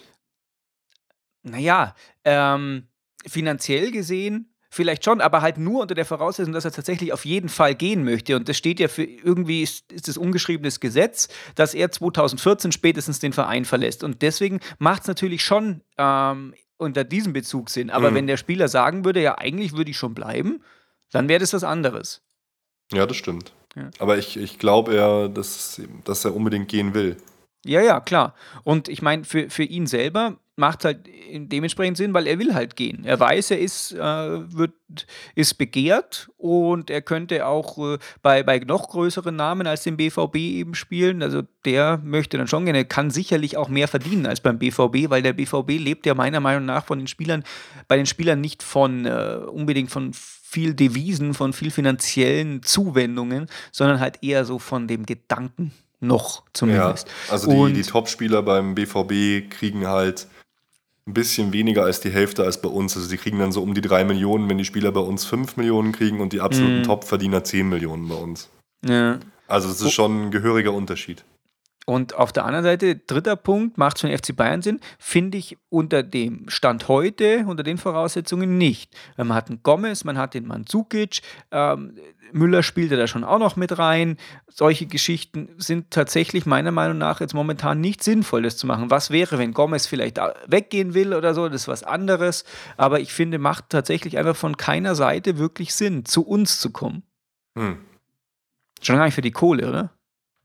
Naja, ähm, finanziell gesehen vielleicht schon, aber halt nur unter der Voraussetzung, dass er tatsächlich auf jeden Fall gehen möchte. Und das steht ja für irgendwie, ist, ist das ungeschriebenes Gesetz, dass er zwanzig vierzehn spätestens den Verein verlässt. Und deswegen macht es natürlich schon ähm, unter diesem Bezug Sinn. Aber Mhm. wenn der Spieler sagen würde, ja, eigentlich würde ich schon bleiben, dann wäre das was anderes. Ja, das stimmt. Ja. Aber ich, ich glaube eher, dass, dass er unbedingt gehen will. Ja, ja, klar. Und ich meine, für, für ihn selber macht halt dementsprechend Sinn, weil er will halt gehen. Er weiß, er ist, äh, wird, ist begehrt und er könnte auch äh, bei, bei noch größeren Namen als dem B V B eben spielen. Also der möchte dann schon gerne, kann sicherlich auch mehr verdienen als beim B V B, weil der B V B lebt ja meiner Meinung nach von den Spielern, bei den Spielern nicht von äh, unbedingt von viel Devisen, von viel finanziellen Zuwendungen, sondern halt eher so von dem Gedanken noch zumindest. Ja, also die, Und- die Top-Spieler beim B V B kriegen halt ein bisschen weniger als die Hälfte als bei uns. Also die kriegen dann so um die drei Millionen, wenn die Spieler bei uns fünf Millionen kriegen und die absoluten Mhm. Top-Verdiener zehn Millionen bei uns. Ja. Also es ist schon ein gehöriger Unterschied. Und auf der anderen Seite, dritter Punkt, macht es für den F C Bayern Sinn, finde ich unter dem Stand heute, unter den Voraussetzungen nicht. Weil man hat einen Gomez, man hat den Mandzukic, ähm, Müller spielte da schon auch noch mit rein. Solche Geschichten sind tatsächlich meiner Meinung nach jetzt momentan nicht sinnvoll, das zu machen. Was wäre, wenn Gomez vielleicht da weggehen will oder so, das ist was anderes. Aber ich finde, macht tatsächlich einfach von keiner Seite wirklich Sinn, zu uns zu kommen. Hm. Schon gar nicht für die Kohle, oder?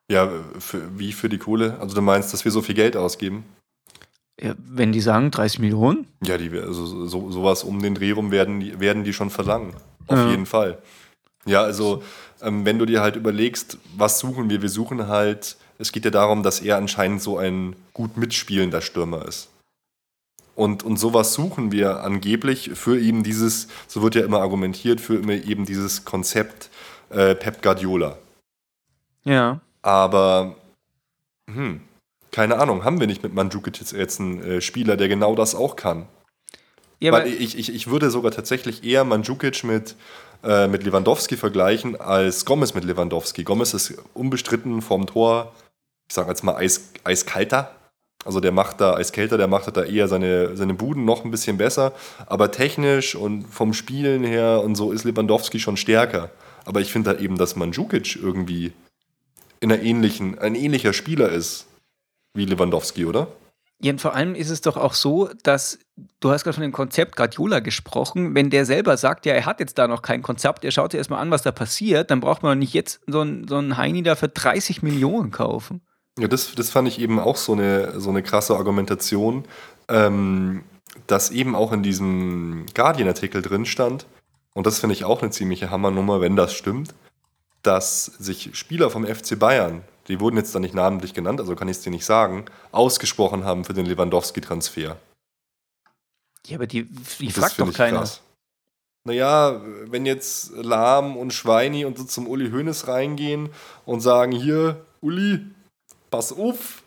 Ja, für, wie für die Kohle? Also du meinst, dass wir so viel Geld ausgeben? Ja, wenn die sagen dreißig Millionen? Ja, die, also so, sowas um den Dreh rum werden die, werden die schon verlangen. Auf Ja. jeden Fall. Ja, also ähm, wenn du dir halt überlegst, was suchen wir? Wir suchen halt, es geht ja darum, dass er anscheinend so ein gut mitspielender Stürmer ist. Und, und sowas suchen wir angeblich für eben dieses, so wird ja immer argumentiert, für immer eben dieses Konzept äh, Pep Guardiola. Ja. Aber, hm, keine Ahnung, haben wir nicht mit Mandzukic jetzt einen äh, Spieler, der genau das auch kann? Ja, Weil aber ich, ich, ich würde sogar tatsächlich eher Mandzukic mit, äh, mit Lewandowski vergleichen als Gomez mit Lewandowski. Gomez ist unbestritten vom Tor, ich sage jetzt mal eis, eiskalter. Also der macht da, eiskälter, der macht da eher seine, seine Buden noch ein bisschen besser. Aber technisch und vom Spielen her und so ist Lewandowski schon stärker. Aber ich finde halt eben, dass Mandzukic irgendwie in einer ähnlichen, ein ähnlicher Spieler ist wie Lewandowski, oder? Ja, und vor allem ist es doch auch so, dass, du hast gerade von dem Konzept Guardiola gesprochen, wenn der selber sagt, ja, er hat jetzt da noch kein Konzept, er schaut sich erstmal an, was da passiert, dann braucht man doch nicht jetzt so einen so einen Heini da für dreißig Millionen kaufen. Ja, das, das fand ich eben auch so eine, so eine krasse Argumentation, ähm, dass eben auch in diesem Guardian-Artikel drin stand, und das finde ich auch eine ziemliche Hammernummer, wenn das stimmt, dass sich Spieler vom F C Bayern, die wurden jetzt da nicht namentlich genannt, also kann ich es dir nicht sagen, ausgesprochen haben für den Lewandowski-Transfer. Ja, aber die, die Und das fragt finde doch ich keiner. krass. Naja, wenn jetzt Lahm und Schweini und so zum Uli Hoeneß reingehen und sagen, hier, Uli, pass auf,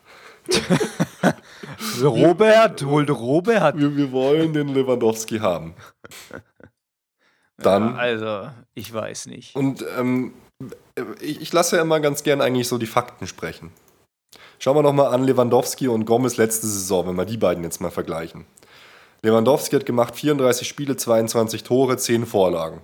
Robert, hol Robert. wir, wir wollen den Lewandowski haben. Dann, Ja, also, ich weiß nicht. und ähm, ich, ich lasse ja immer ganz gern eigentlich so die Fakten sprechen. Schauen wir nochmal an Lewandowski und Gomez letzte Saison, wenn wir die beiden jetzt mal vergleichen. Lewandowski hat gemacht vierunddreißig Spiele, zweiundzwanzig Tore, zehn Vorlagen.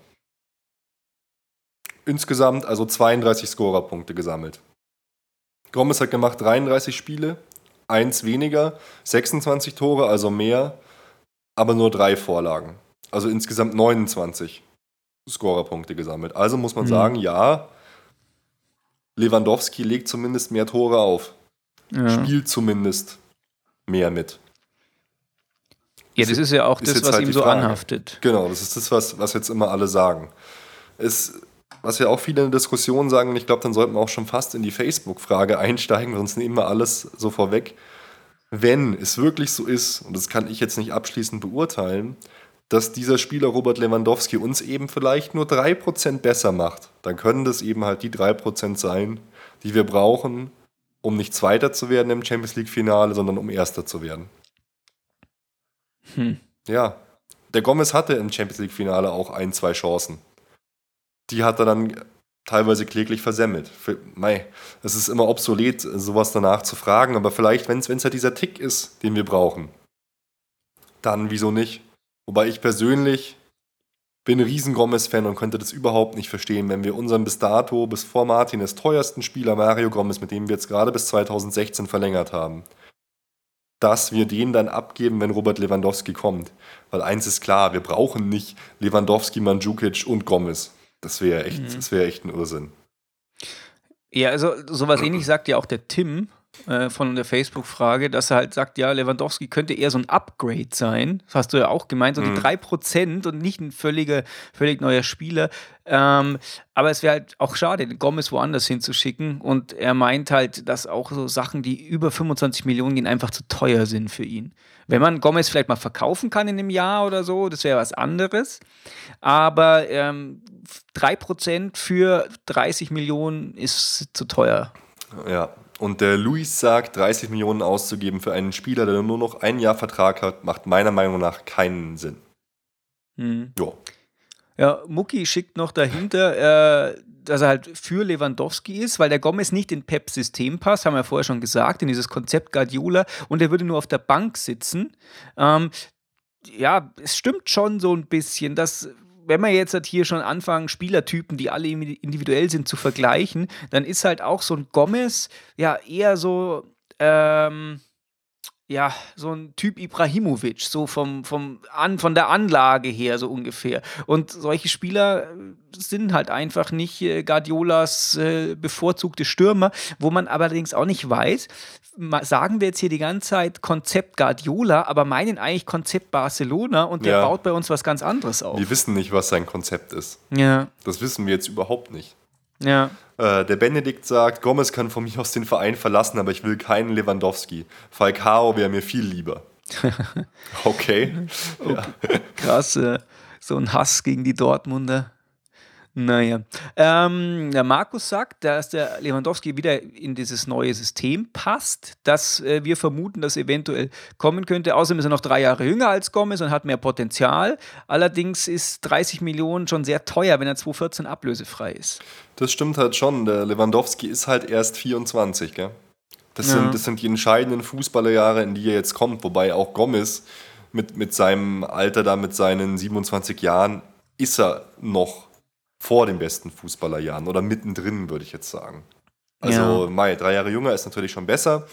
Insgesamt also zweiunddreißig Scorerpunkte gesammelt. Gomez hat gemacht dreiunddreißig Spiele, eins weniger, sechsundzwanzig Tore, also mehr, aber nur drei Vorlagen. Also insgesamt neunundzwanzig Scorerpunkte gesammelt. Also muss man Mhm. sagen, ja, Lewandowski legt zumindest mehr Tore auf. Ja. Spielt zumindest mehr mit. Ja, das ist ja auch ist das, jetzt was halt ihm die so Frage. anhaftet. Genau, das ist das, was, was jetzt immer alle sagen. Es, was ja auch viele in der Diskussion sagen, und ich glaube, dann sollten wir auch schon fast in die Facebook-Frage einsteigen, sonst nehmen wir alles so vorweg. Wenn es wirklich so ist, und das kann ich jetzt nicht abschließend beurteilen, dass dieser Spieler Robert Lewandowski uns eben vielleicht nur drei Prozent besser macht, dann können das eben halt die drei Prozent sein, die wir brauchen, um nicht Zweiter zu werden im Champions-League-Finale, sondern um Erster zu werden. Hm. Ja, der Gomez hatte im Champions-League-Finale auch ein, zwei Chancen. Die hat er dann teilweise kläglich versemmelt. Für, mei, es ist immer obsolet, sowas danach zu fragen, aber vielleicht, wenn es halt dieser Tick ist, den wir brauchen, dann wieso nicht? Wobei ich persönlich bin ein riesen Gomez-Fan und könnte das überhaupt nicht verstehen, wenn wir unseren bis dato, bis vor Martinez teuersten Spieler Mario Gomez, mit dem wir jetzt gerade bis zweitausendsechzehn verlängert haben, dass wir den dann abgeben, wenn Robert Lewandowski kommt. Weil eins ist klar, wir brauchen nicht Lewandowski, Mandzukic und Gomez. Das wäre echt, Mhm. das wäre echt ein Irrsinn. Ja, also sowas ähnlich sagt ja auch der Tim äh, von der Facebook-Frage, dass er halt sagt, ja, Lewandowski könnte eher so ein Upgrade sein. Das hast du ja auch gemeint, so Mhm. die drei Prozent und nicht ein völliger, völlig neuer Spieler. Ähm, aber es wäre halt auch schade, den Gomez woanders hinzuschicken. Und er meint halt, dass auch so Sachen, die über fünfundzwanzig Millionen gehen, einfach zu teuer sind für ihn. Wenn man Gomez vielleicht mal verkaufen kann in einem Jahr oder so, das wäre was anderes. Aber ähm, drei Prozent für dreißig Millionen ist zu teuer. Ja, und der Luis sagt, dreißig Millionen auszugeben für einen Spieler, der nur noch ein Jahr Vertrag hat, macht meiner Meinung nach keinen Sinn. Hm. Jo. Ja, Mucki schickt noch dahinter, äh, dass er halt für Lewandowski ist, weil der Gomez nicht in Pep-System passt, haben wir ja vorher schon gesagt, in dieses Konzept Guardiola, und er würde nur auf der Bank sitzen. Ähm, ja, es stimmt schon so ein bisschen, dass, wenn wir jetzt halt hier schon anfangen, Spielertypen, die alle individuell sind, zu vergleichen, dann ist halt auch so ein Gomez ja eher so, ähm, ja, so ein Typ Ibrahimovic, so vom, vom an, von der Anlage her so ungefähr. Und solche Spieler äh, sind halt einfach nicht äh, Guardiolas äh, bevorzugte Stürmer, wo man allerdings auch nicht weiß, ma- sagen wir jetzt hier die ganze Zeit Konzept Guardiola, aber meinen eigentlich Konzept Barcelona und der Ja. baut bei uns was ganz anderes auf. Wir wissen nicht, was sein Konzept ist. Ja, Das wissen wir jetzt überhaupt nicht. ja. Äh, der Benedikt sagt, Gomez kann von mir aus den Verein verlassen, aber ich will keinen Lewandowski. Falcao wäre mir viel lieber. Okay. Ja. Krass, äh, so ein Hass gegen die Dortmunder. Naja. Ähm, der Markus sagt, dass der Lewandowski wieder in dieses neue System passt, dass äh, wir vermuten, dass eventuell kommen könnte. Außerdem ist er noch drei Jahre jünger als Gomez und hat mehr Potenzial. Allerdings ist dreißig Millionen schon sehr teuer, wenn er zwanzig vierzehn ablösefrei ist. Das stimmt halt schon. Der Lewandowski ist halt erst vierundzwanzig, gell? Das, Ja. sind, das sind die entscheidenden Fußballerjahre, in die er jetzt kommt. Wobei auch Gomez mit, mit seinem Alter da, mit seinen siebenundzwanzig Jahren, ist er noch vor den besten Fußballerjahren oder mittendrin, würde ich jetzt sagen. Also, Ja. Mai, drei Jahre jünger ist natürlich schon besser,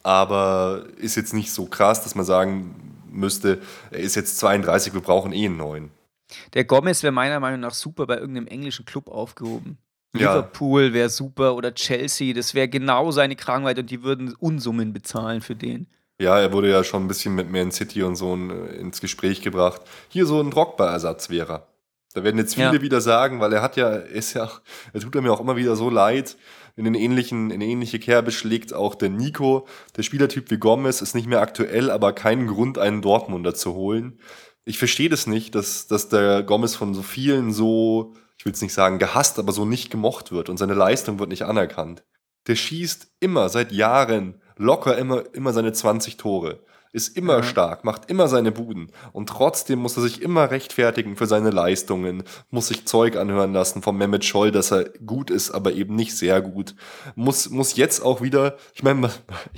aber ist jetzt nicht so krass, dass man sagen müsste, er ist jetzt zweiunddreißig, wir brauchen eh einen neuen. Der Gomez wäre meiner Meinung nach super bei irgendeinem englischen Club aufgehoben. Ja. Liverpool wäre super oder Chelsea, das wäre genau seine Krankheit und die würden Unsummen bezahlen für den. Ja, er wurde ja schon ein bisschen mit Man City und so ein, äh, ins Gespräch gebracht. Hier so ein Drogba-Ersatz wäre er. Da werden jetzt viele Ja. wieder sagen, weil er hat ja, ist ja, er tut mir auch immer wieder so leid. In den ähnlichen, in ähnliche Kerbe schlägt auch der Nico. Der Spielertyp wie Gomez ist nicht mehr aktuell, aber kein Grund, einen Dortmunder zu holen. Ich verstehe das nicht, dass, dass der Gomez von so vielen so, ich will es nicht sagen gehasst, aber so nicht gemocht wird und seine Leistung wird nicht anerkannt. Der schießt immer, seit Jahren, locker immer, immer seine zwanzig Tore. Ist immer Ja. stark, macht immer seine Buden. Und trotzdem muss er sich immer rechtfertigen für seine Leistungen, muss sich Zeug anhören lassen von Mehmet Scholl, dass er gut ist, aber eben nicht sehr gut. Muss, muss jetzt auch wieder, ich meine,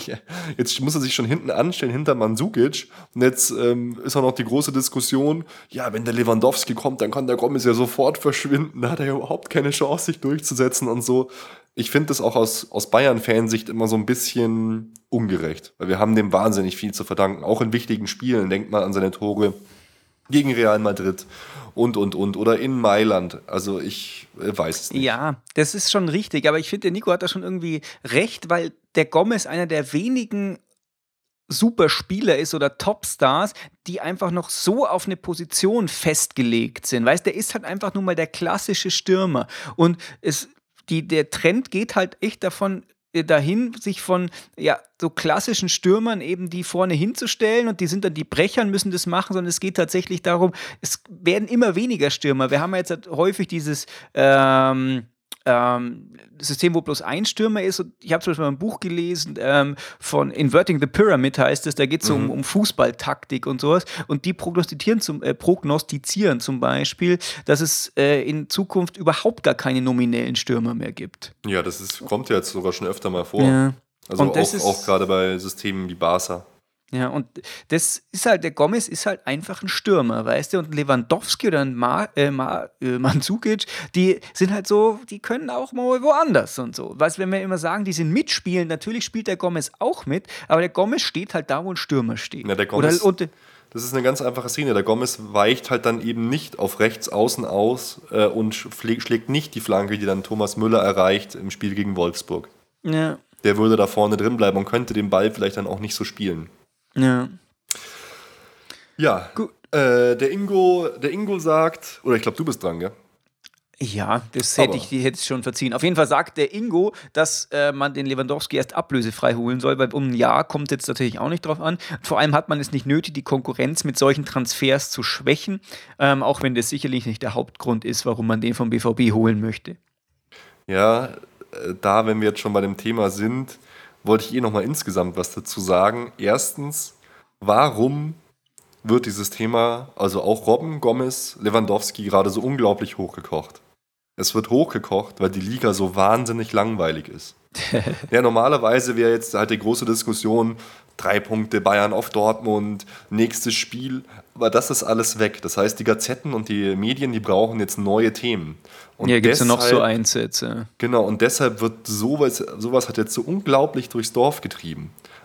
jetzt muss er sich schon hinten anstellen, hinter Mandzukic. Und jetzt ähm, ist auch noch die große Diskussion, ja, wenn der Lewandowski kommt, dann kann der Gomez ja sofort verschwinden. Da hat er ja überhaupt keine Chance, sich durchzusetzen und so. Ich finde das auch aus, aus Bayern-Fansicht immer so ein bisschen ungerecht, weil wir haben dem wahnsinnig viel zu verdanken, auch in wichtigen Spielen. Denkt mal an seine Tore gegen Real Madrid und, und, und. Oder in Mailand. Also ich äh, weiß es nicht. Ja, das ist schon richtig, aber ich finde, der Nico hat da schon irgendwie recht, weil der Gomez einer der wenigen super Spieler ist oder Topstars, die einfach noch so auf eine Position festgelegt sind. Weißt, der ist halt einfach nur mal der klassische Stürmer. Und es, die, der Trend geht halt echt davon äh, dahin, sich von ja, so klassischen Stürmern eben die vorne hinzustellen und die sind dann die Brecher und müssen das machen, sondern es geht tatsächlich darum, es werden immer weniger Stürmer. Wir haben ja jetzt halt häufig dieses ähm, ähm, System, wo bloß ein Stürmer ist. Und ich habe zum Beispiel mal ein Buch gelesen ähm, von Inverting the Pyramid heißt es, da geht es so Mhm. um, um Fußballtaktik und sowas und die prognostizieren zum, äh, prognostizieren zum Beispiel, dass es äh, in Zukunft überhaupt gar keine nominellen Stürmer mehr gibt. Ja, das ist, kommt ja jetzt sogar schon öfter mal vor. Ja. Also Und das auch, ist- auch gerade bei Systemen wie Barca. Ja, und das ist halt, der Gomez ist halt einfach ein Stürmer, weißt du? Und ein Lewandowski oder ein Ma, äh, Ma, äh, Mandzukic, die sind halt so, die können auch mal woanders und so. Weißt du, wenn wir immer sagen, die sind mitspielen, natürlich spielt der Gomez auch mit, aber der Gomez steht halt da, wo ein Stürmer steht. Ja, der Gomez- Oder, und, Das ist eine ganz einfache Szene. Der Gomez weicht halt dann eben nicht auf rechts außen aus äh, und schlägt, schlägt nicht die Flanke, die dann Thomas Müller erreicht im Spiel gegen Wolfsburg. ja, Der würde da vorne drin bleiben und könnte den Ball vielleicht dann auch nicht so spielen. ja. Ja, Gut. äh, der Ingo, der Ingo sagt, oder ich glaube, du bist dran, gell? Ja, das hätte Aber- ich, die hätte ich schon verziehen. Auf jeden Fall sagt der Ingo, dass äh, man den Lewandowski erst ablösefrei holen soll, weil um ein Jahr kommt jetzt natürlich auch nicht drauf an. Vor allem hat man es nicht nötig, die Konkurrenz mit solchen Transfers zu schwächen, ähm, auch wenn das sicherlich nicht der Hauptgrund ist, warum man den vom B V B holen möchte. Ja, äh, da, wenn wir jetzt schon bei dem Thema sind, wollte ich eh nochmal insgesamt was dazu sagen. Erstens, warum wird dieses Thema, also auch Robben, Gomez, Lewandowski, gerade so unglaublich hochgekocht? Es wird hochgekocht, weil die Liga so wahnsinnig langweilig ist. Ja, normalerweise wäre jetzt halt die große Diskussion, drei Punkte Bayern auf Dortmund, nächstes Spiel, aber das ist alles weg. Das heißt, die Gazetten und die Medien, die brauchen jetzt neue Themen. Und Hier gibt es ja noch so deshalb- Einsätze. Genau, und deshalb wird sowas, sowas hat jetzt so unglaublich durchs Dorf getrieben.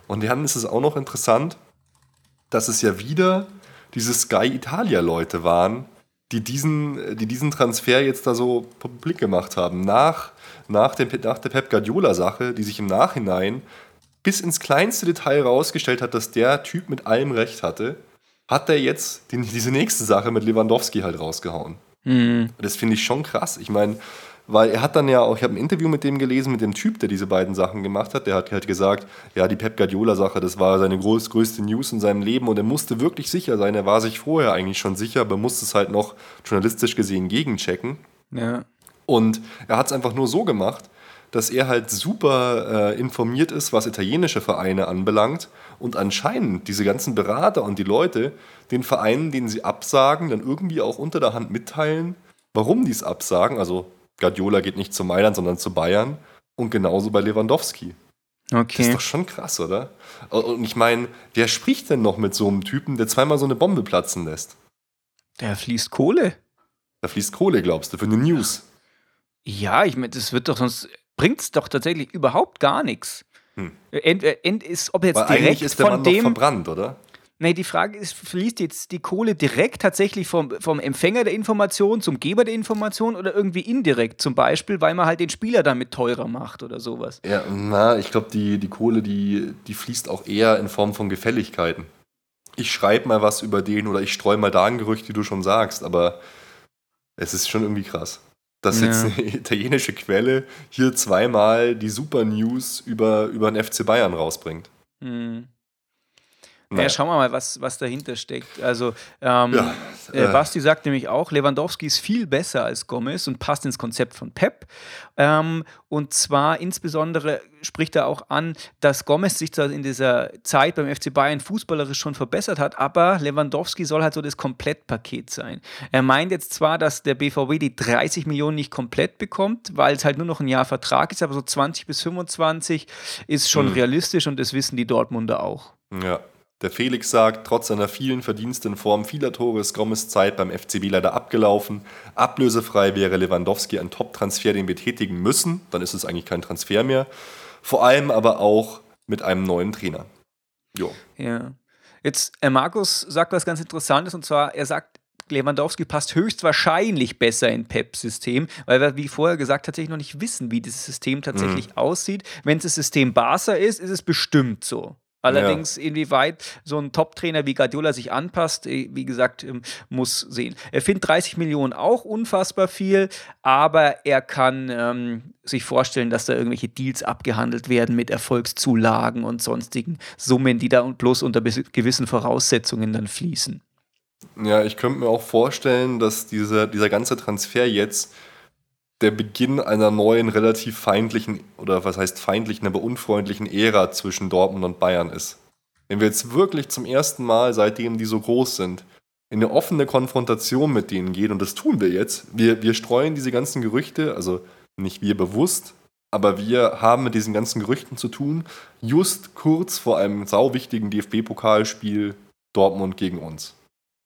Und dann ist es auch noch interessant, dass es ja wieder diese Sky Italia-Leute waren, die diesen, die diesen Transfer jetzt da so publik gemacht haben. Nach, nach, dem, nach der Pep Guardiola-Sache, die sich im Nachhinein bis ins kleinste Detail rausgestellt hat, dass der Typ mit allem Recht hatte, hat er jetzt die, diese nächste Sache mit Lewandowski halt rausgehauen. Mhm. Das finde ich schon krass. Ich meine, weil er hat dann ja auch, ich habe ein Interview mit dem gelesen, mit dem Typ, der diese beiden Sachen gemacht hat, der hat halt gesagt, ja, die Pep Guardiola-Sache, das war seine groß, größte News in seinem Leben und er musste wirklich sicher sein, er war sich vorher eigentlich schon sicher, aber musste es halt noch journalistisch gesehen gegenchecken. Ja. Und er hat es einfach nur so gemacht, dass er halt super äh, informiert ist, was italienische Vereine anbelangt und anscheinend diese ganzen Berater und die Leute den Vereinen, denen sie absagen, dann irgendwie auch unter der Hand mitteilen, warum die es absagen, also Guardiola geht nicht zu Mailand, sondern zu Bayern. Und genauso bei Lewandowski. Okay. Das ist doch schon krass, oder? Und ich meine, wer spricht denn noch mit so einem Typen, der zweimal so eine Bombe platzen lässt? Da fließt Kohle. Da fließt Kohle, glaubst du, für eine News. Ja, ich meine, das wird doch sonst, bringt es doch tatsächlich überhaupt gar nichts. Hm. End, end ist, ob jetzt Weil direkt eigentlich ist der von Mann dem noch verbrannt, oder? Nee, die Frage ist, fließt jetzt die Kohle direkt tatsächlich vom, vom Empfänger der Information zum Geber der Information oder irgendwie indirekt, zum Beispiel, weil man halt den Spieler damit teurer macht oder sowas? Ja, na, ich glaube, die, die Kohle, die, die fließt auch eher in Form von Gefälligkeiten. Ich schreibe mal was über den oder ich streue mal da ein Gerücht, wie du schon sagst, aber es ist schon irgendwie krass, dass Ja. jetzt eine italienische Quelle hier zweimal die Super News über, über den F C Bayern rausbringt. Hm. Naja. Ja, schauen wir mal, was, was dahinter steckt. Also, ähm, Ja, äh, äh. Basti sagt nämlich auch, Lewandowski ist viel besser als Gomez und passt ins Konzept von Pep. Ähm, und zwar insbesondere spricht er auch an, dass Gomez sich da in dieser Zeit beim F C Bayern fußballerisch schon verbessert hat, aber Lewandowski soll halt so das Komplettpaket sein. Er meint jetzt zwar, dass der B V B die dreißig Millionen nicht komplett bekommt, weil es halt nur noch ein Jahr Vertrag ist, aber so zwanzig bis fünfundzwanzig ist schon Hm. realistisch und das wissen die Dortmunder auch. Ja. Der Felix sagt, trotz seiner vielen Verdienste in Form vieler Tore ist Gomez Zeit beim F C B leider abgelaufen. Ablösefrei wäre Lewandowski ein Top-Transfer, den wir tätigen müssen. Dann ist es eigentlich kein Transfer mehr. Vor allem aber auch mit einem neuen Trainer. Jo. Ja. Jetzt, äh, Markus sagt was ganz Interessantes und zwar, er sagt, Lewandowski passt höchstwahrscheinlich besser in Peps System, weil wir, wie vorher gesagt, tatsächlich noch nicht wissen, wie dieses System tatsächlich Mhm. aussieht. Wenn es das System Barca ist, ist es bestimmt so. Allerdings, inwieweit so ein Top-Trainer wie Guardiola sich anpasst, eh, wie gesagt, ähm, muss sehen. Er findet dreißig Millionen auch unfassbar viel, aber er kann ähm, sich vorstellen, dass da irgendwelche Deals abgehandelt werden mit Erfolgszulagen und sonstigen Summen, die da bloß unter bis- gewissen Voraussetzungen dann fließen. Ja, ich könnte mir auch vorstellen, dass dieser, dieser ganze Transfer jetzt der Beginn einer neuen, relativ feindlichen, oder was heißt feindlichen, aber unfreundlichen Ära zwischen Dortmund und Bayern ist. Wenn wir jetzt wirklich zum ersten Mal, seitdem die so groß sind, in eine offene Konfrontation mit denen gehen, und das tun wir jetzt, wir, wir streuen diese ganzen Gerüchte, also nicht wir bewusst, aber wir haben mit diesen ganzen Gerüchten zu tun, just kurz vor einem sauwichtigen D F B-Pokalspiel Dortmund gegen uns.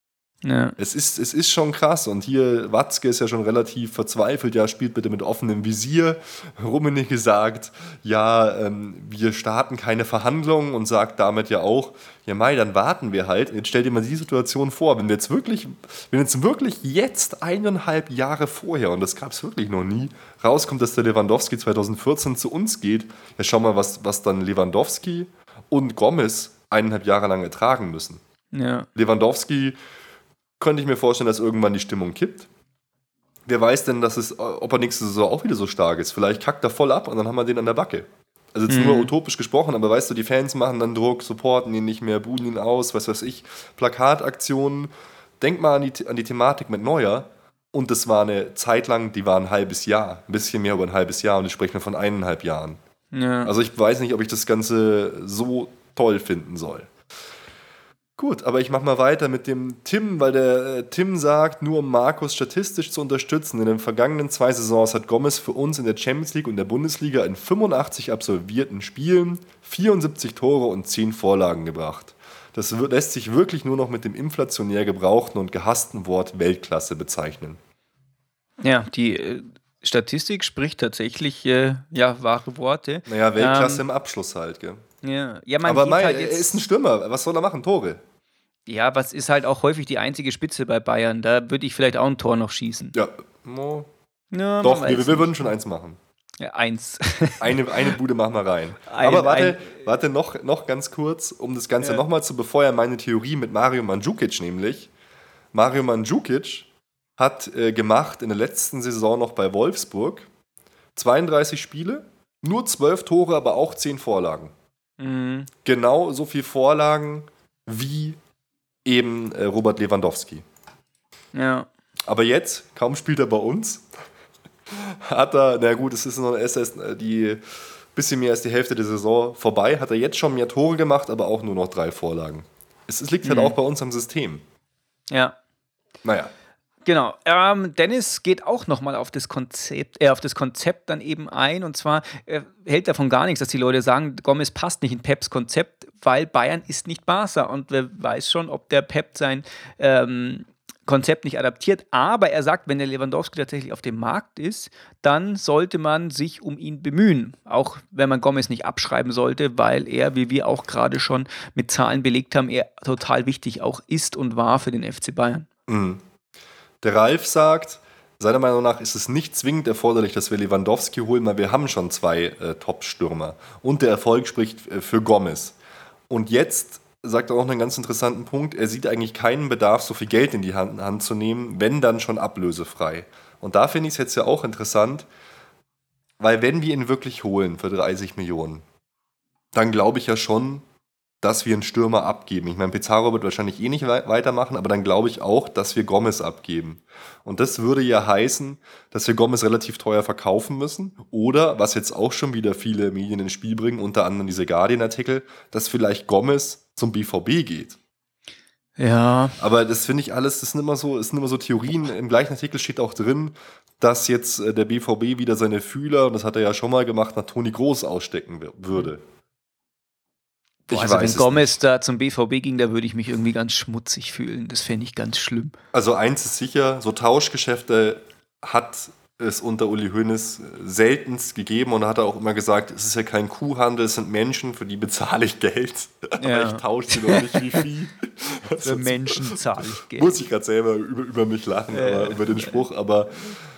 Ja. Es ist, es ist schon krass und hier Watzke ist ja schon relativ verzweifelt, ja, spielt bitte mit offenem Visier. Rummenigge sagt, ja, ähm, wir starten keine Verhandlungen und sagt damit ja auch, ja Mai, dann warten wir halt. Jetzt stell dir mal die Situation vor, wenn wir jetzt wirklich, wenn jetzt wirklich jetzt eineinhalb Jahre vorher, und das gab es wirklich noch nie, rauskommt, dass der Lewandowski zwanzig vierzehn zu uns geht, ja schau mal, was, was dann Lewandowski und Gomez eineinhalb Jahre lang ertragen müssen. Ja. Lewandowski könnte ich mir vorstellen, dass irgendwann die Stimmung kippt. Wer weiß denn, dass es, ob er nächste Saison auch wieder so stark ist. Vielleicht kackt er voll ab und dann haben wir den an der Backe. Also jetzt Mhm. nur utopisch gesprochen, aber weißt du, die Fans machen dann Druck, supporten ihn nicht mehr, buhen ihn aus, was weiß ich, Plakataktionen. Denk mal an die, an die Thematik mit Neuer. Und das war eine Zeit lang, die war ein halbes Jahr, ein bisschen mehr über ein halbes Jahr und ich spreche nur von eineinhalb Jahren. Ja. Also ich weiß nicht, ob ich das Ganze so toll finden soll. Gut, aber ich mache mal weiter mit dem Tim, weil der äh, Tim sagt, nur um Markus statistisch zu unterstützen, in den vergangenen zwei Saisons hat Gomez für uns in der Champions League und der Bundesliga in fünfundachtzig absolvierten Spielen vierundsiebzig Tore und zehn Vorlagen gebracht. Das wird, lässt sich wirklich nur noch mit dem inflationär gebrauchten und gehassten Wort Weltklasse bezeichnen. Ja, die äh, Statistik spricht tatsächlich äh, ja, wahre Worte. Naja, Weltklasse Ähm, im Abschluss halt, gell? Ja, ja man Aber geht mein, halt er jetzt, ist ein Stürmer. Was soll er machen? Tore. ja, was ist halt auch häufig die einzige Spitze bei Bayern. Da würde ich vielleicht auch ein Tor noch schießen. Ja, no. Ja, man Doch, wir, weiß wir nicht. würden schon eins machen. Ja, eins. Eine, eine Bude machen wir rein. Ein- Aber warte, ein- warte noch, noch ganz kurz, um das Ganze Ja. nochmal zu befeuern, meine Theorie mit Mario Mandzukic nämlich. Mario Mandzukic hat äh, gemacht in der letzten Saison noch bei Wolfsburg zweiunddreißig Spiele, nur zwölf Tore, aber auch zehn Vorlagen. Mhm. Genau so viel Vorlagen wie eben äh, Robert Lewandowski. Ja. Aber jetzt, kaum spielt er bei uns, hat er, na gut, es ist noch erst erst die bisschen mehr als die Hälfte der Saison vorbei, hat er jetzt schon mehr Tore gemacht, aber auch nur noch drei Vorlagen. Es, es liegt halt Mhm. auch bei uns am System. Ja. Naja. Genau. Ähm, Dennis geht auch nochmal auf das Konzept, äh, auf das Konzept dann eben ein. Und zwar äh, hält davon gar nichts, dass die Leute sagen, Gomez passt nicht in Peps Konzept, weil Bayern ist nicht Barca. Und wer weiß schon, ob der Pep sein ähm, Konzept nicht adaptiert. Aber er sagt, wenn der Lewandowski tatsächlich auf dem Markt ist, dann sollte man sich um ihn bemühen. Auch wenn man Gomez nicht abschreiben sollte, weil er, wie wir auch gerade schon mit Zahlen belegt haben, er total wichtig auch ist und war für den F C Bayern. Mhm. Der Ralf sagt, seiner Meinung nach ist es nicht zwingend erforderlich, dass wir Lewandowski holen, weil wir haben schon zwei äh, Top-Stürmer. Und der Erfolg spricht äh, für Gomez. Und jetzt sagt er auch einen ganz interessanten Punkt, er sieht eigentlich keinen Bedarf, so viel Geld in die Hand, Hand zu nehmen, wenn dann schon ablösefrei. Und da finde ich es jetzt ja auch interessant, weil wenn wir ihn wirklich holen für dreißig Millionen, dann glaube ich ja schon, dass wir einen Stürmer abgeben. Ich meine, Pizarro wird wahrscheinlich eh nicht wei- weitermachen, aber dann glaube ich auch, dass wir Gomez abgeben. Und das würde ja heißen, dass wir Gomez relativ teuer verkaufen müssen. Oder, was jetzt auch schon wieder viele Medien ins Spiel bringen, unter anderem diese Guardian-Artikel, dass vielleicht Gomez zum B V B geht. Ja. Aber das finde ich alles, das sind immer so, das sind immer so Theorien. Im gleichen Artikel steht auch drin, dass jetzt äh, der B V B wieder seine Fühler, und das hat er ja schon mal gemacht, nach Toni Kroos ausstecken w- würde. Boah, also wenn Gomez da zum B V B ging, da würde ich mich irgendwie ganz schmutzig fühlen. Das fände ich ganz schlimm. Also eins ist sicher, so Tauschgeschäfte hat es unter Uli Hoeneß seltenst gegeben und hat er auch immer gesagt, es ist ja kein Kuhhandel, es sind Menschen, für die bezahle ich Geld. Aber Ja. ich tausche sie doch nicht wie Vieh. Für Menschen zahle ich Geld. Muss ich gerade selber über, über mich lachen, Äh. aber, über den Spruch, aber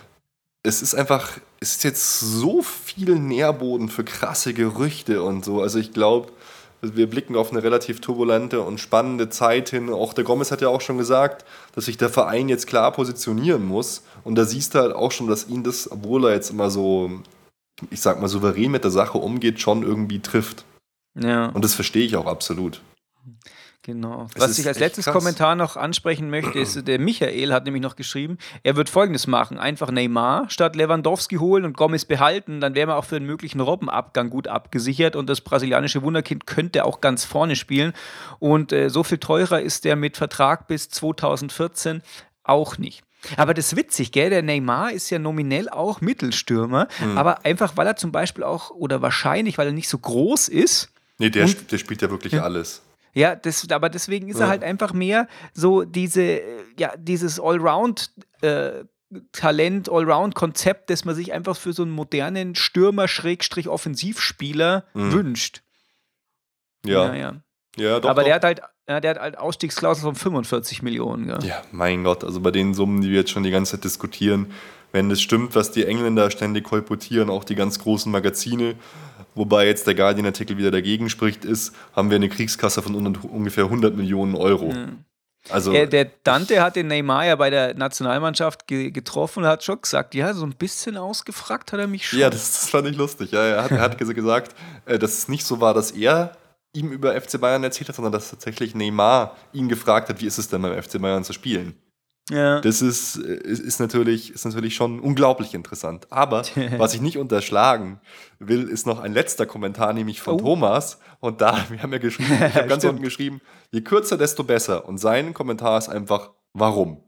es ist einfach, es ist jetzt so viel Nährboden für krasse Gerüchte und so. Also ich glaube, wir blicken auf eine relativ turbulente und spannende Zeit hin. Auch der Gomez hat ja auch schon gesagt, dass sich der Verein jetzt klar positionieren muss. Und da siehst du halt auch schon, dass ihn das, obwohl er jetzt immer so, ich sag mal, souverän mit der Sache umgeht, schon irgendwie trifft. Ja. Und das verstehe ich auch absolut. Genau. Es Was ist ich als echt letztes krass. Kommentar noch ansprechen möchte, ist, der Michael hat nämlich noch geschrieben, er wird Folgendes machen, einfach Neymar statt Lewandowski holen und Gomez behalten, dann wären wir auch für einen möglichen Robbenabgang gut abgesichert und das brasilianische Wunderkind könnte auch ganz vorne spielen und äh, so viel teurer ist der mit Vertrag bis zweitausendvierzehn auch nicht. Aber das ist witzig, gell? Der Neymar ist ja nominell auch Mittelstürmer, Mhm. aber einfach, weil er zum Beispiel auch, oder wahrscheinlich, weil er nicht so groß ist, Nee, der, Und- sp- der spielt ja wirklich Ja. alles. ja, das, aber deswegen ist Ja. er halt einfach mehr so diese, äh, ja, dieses Allround-Talent, Allround-Konzept, das man sich einfach für so einen modernen Stürmer-Offensivspieler Mhm. wünscht. Ja, ja, ja. ja doch. aber doch. der hat halt, ja, der hat halt Ausstiegsklausel von fünfundvierzig Millionen. Gell? Ja, mein Gott, also bei den Summen, die wir jetzt schon die ganze Zeit diskutieren, wenn es stimmt, was die Engländer ständig kolportieren, auch die ganz großen Magazine, wobei jetzt der Guardian-Artikel wieder dagegen spricht, ist, haben wir eine Kriegskasse von un- ungefähr hundert Millionen Euro. Also, Äh, der Dante hat den Neymar ja bei der Nationalmannschaft ge getroffen und hat schon gesagt, ja, so ein bisschen ausgefragt hat er mich schon. ja, das, das fand ich lustig. Ja, er hat, er hat ges- gesagt, äh, dass es nicht so war, dass er ihm über F C Bayern erzählt hat, sondern dass tatsächlich Neymar ihn gefragt hat, wie ist es denn beim F C Bayern zu spielen. ja. Das ist, äh, ist, ist, natürlich, ist natürlich schon unglaublich interessant. Aber was ich nicht unterschlagen will, ist noch ein letzter Kommentar, nämlich von Oh. Thomas. Und da, wir haben ja geschrieben, ich habe ganz Stimmt. unten geschrieben, je kürzer, desto besser. Und sein Kommentar ist einfach, warum?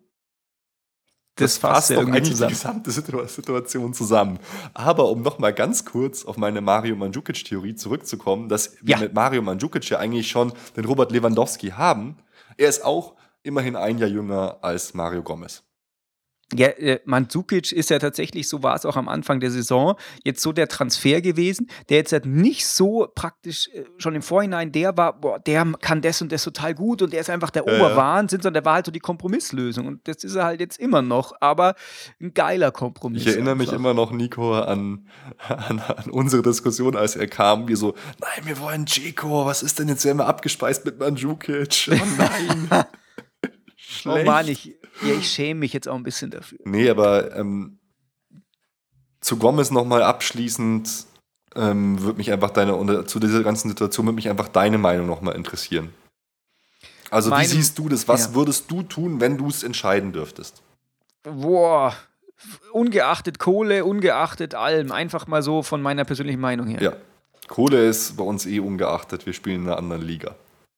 das fasst ja doch irgendwie eigentlich die zusammen. gesamte Situ- Situation zusammen. Aber um noch mal ganz kurz auf meine Mario Mandzukic-Theorie zurückzukommen, dass wir Ja. mit Mario Mandzukic ja eigentlich schon den Robert Lewandowski haben. Er ist auch immerhin ein Jahr jünger als Mario Gomez. Ja, äh, Mandzukic ist ja tatsächlich, so war es auch am Anfang der Saison, jetzt so der Transfer gewesen, der jetzt halt nicht so praktisch äh, schon im Vorhinein der war, boah, der kann das und das total gut und der ist einfach der Ja, ja. Oberwahnsinn, sondern der war halt so die Kompromisslösung und das ist er halt jetzt immer noch, aber ein geiler Kompromiss. Ich erinnere mich einfach. immer noch, Nico, an, an, an unsere Diskussion, als er kam, wir so, nein, wir wollen Dzeko, was ist denn jetzt, werden wir abgespeist mit Mandzukic? Oh nein. Oh Mann, ich, ja, ich schäme mich jetzt auch ein bisschen dafür. Nee, aber ähm, zu Gomez nochmal abschließend ähm, würde mich einfach deine, und zu dieser ganzen Situation würde mich einfach deine Meinung nochmal interessieren. Also Meine- wie siehst du das? Was ja. würdest du tun, wenn du es entscheiden dürftest? Boah, ungeachtet Kohle, ungeachtet allem, einfach mal so von meiner persönlichen Meinung her. Ja, Kohle ist bei uns eh ungeachtet, wir spielen in einer anderen Liga.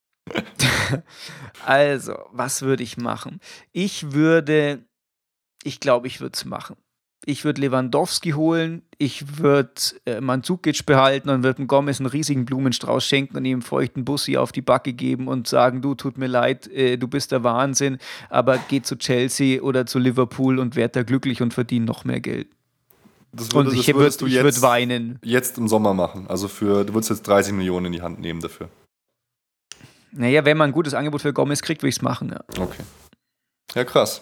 Also, was würde ich machen? Ich würde, ich glaube, ich würde es machen. Ich würde Lewandowski holen, ich würde äh, Mandzukic behalten und würde dem Gomez einen riesigen Blumenstrauß schenken und ihm einen feuchten Bussi auf die Backe geben und sagen, du, tut mir leid, äh, du bist der Wahnsinn, aber geh zu Chelsea oder zu Liverpool und werd da glücklich und verdien noch mehr Geld. Das Und ich würde würdest du ich jetzt, würd weinen. jetzt im Sommer machen. Also für, du würdest jetzt dreißig Millionen in die Hand nehmen dafür. Naja, wenn man ein gutes Angebot für Gomez kriegt, würde ich es machen, ja. Okay. Ja, krass.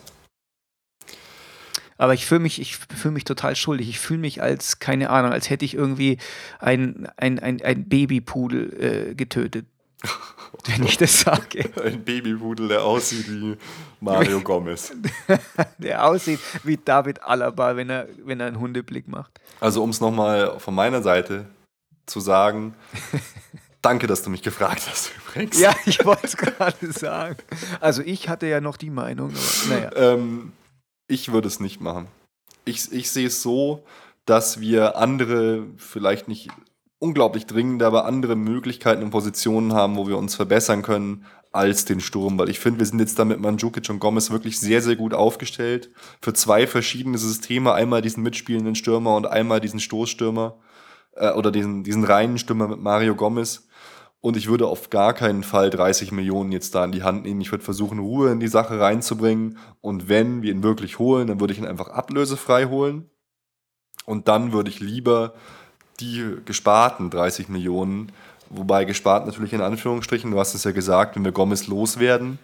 Aber ich fühle mich, ich fühle mich total schuldig. Ich fühle mich als, keine Ahnung, als hätte ich irgendwie ein, ein, ein, ein Babypudel äh, getötet. Wenn ich das sage. Ein Babypudel, der aussieht wie Mario Gomez. Der aussieht wie David Alaba, wenn er, wenn er einen Hundeblick macht. Also um es nochmal von meiner Seite zu sagen, danke, dass du mich gefragt hast übrigens. Ja, ich wollte es gerade sagen. Also ich hatte ja noch die Meinung, aber naja. Ähm, ich würde es nicht machen. Ich, ich sehe es so, dass wir andere, vielleicht nicht unglaublich dringend, aber andere Möglichkeiten und Positionen haben, wo wir uns verbessern können als den Sturm. Weil ich finde, wir sind jetzt da mit Mandzukic und Gomez wirklich sehr, sehr gut aufgestellt. Für zwei verschiedene Systeme. Einmal diesen mitspielenden Stürmer und einmal diesen Stoßstürmer. Äh, oder diesen, diesen reinen Stürmer mit Mario Gomez. Und ich würde auf gar keinen Fall dreißig Millionen jetzt da in die Hand nehmen. Ich würde versuchen, Ruhe in die Sache reinzubringen. Und wenn wir ihn wirklich holen, dann würde ich ihn einfach ablösefrei holen. Und dann würde ich lieber die gesparten dreißig Millionen, wobei gespart natürlich in Anführungsstrichen, du hast es ja gesagt, wenn wir Gomez loswerden,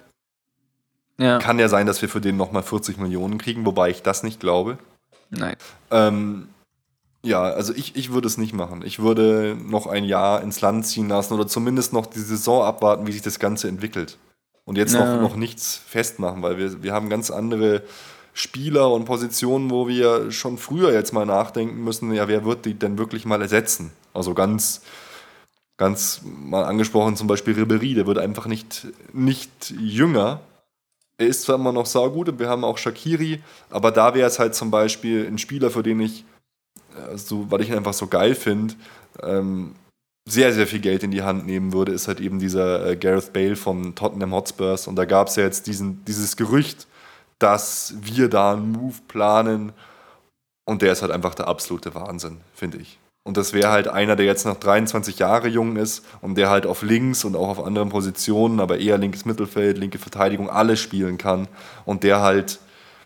Ja. kann ja sein, dass wir für den nochmal vierzig Millionen kriegen, wobei ich das nicht glaube. Nein. Ähm, ja, also ich, ich würde es nicht machen. Ich würde noch ein Jahr ins Land ziehen lassen oder zumindest noch die Saison abwarten, wie sich das Ganze entwickelt. Und jetzt Ja. noch, noch nichts festmachen, weil wir, wir haben ganz andere Spieler und Positionen, wo wir schon früher jetzt mal nachdenken müssen, ja, wer wird die denn wirklich mal ersetzen? Also ganz, ganz mal angesprochen, zum Beispiel Ribéry, der wird einfach nicht, nicht jünger. Er ist zwar immer noch saugut und wir haben auch Shaqiri, aber da wäre es halt zum Beispiel ein Spieler, für den ich, so, weil ich ihn einfach so geil finde, ähm, sehr, sehr viel Geld in die Hand nehmen würde, ist halt eben dieser äh, Gareth Bale von Tottenham Hotspurs. Und da gab es ja jetzt diesen, dieses Gerücht, dass wir da einen Move planen. Und der ist halt einfach der absolute Wahnsinn, finde ich. Und das wäre halt einer, der jetzt noch dreiundzwanzig Jahre jung ist und der halt auf links und auch auf anderen Positionen, aber eher linkes Mittelfeld, linke Verteidigung, alles spielen kann. Und der halt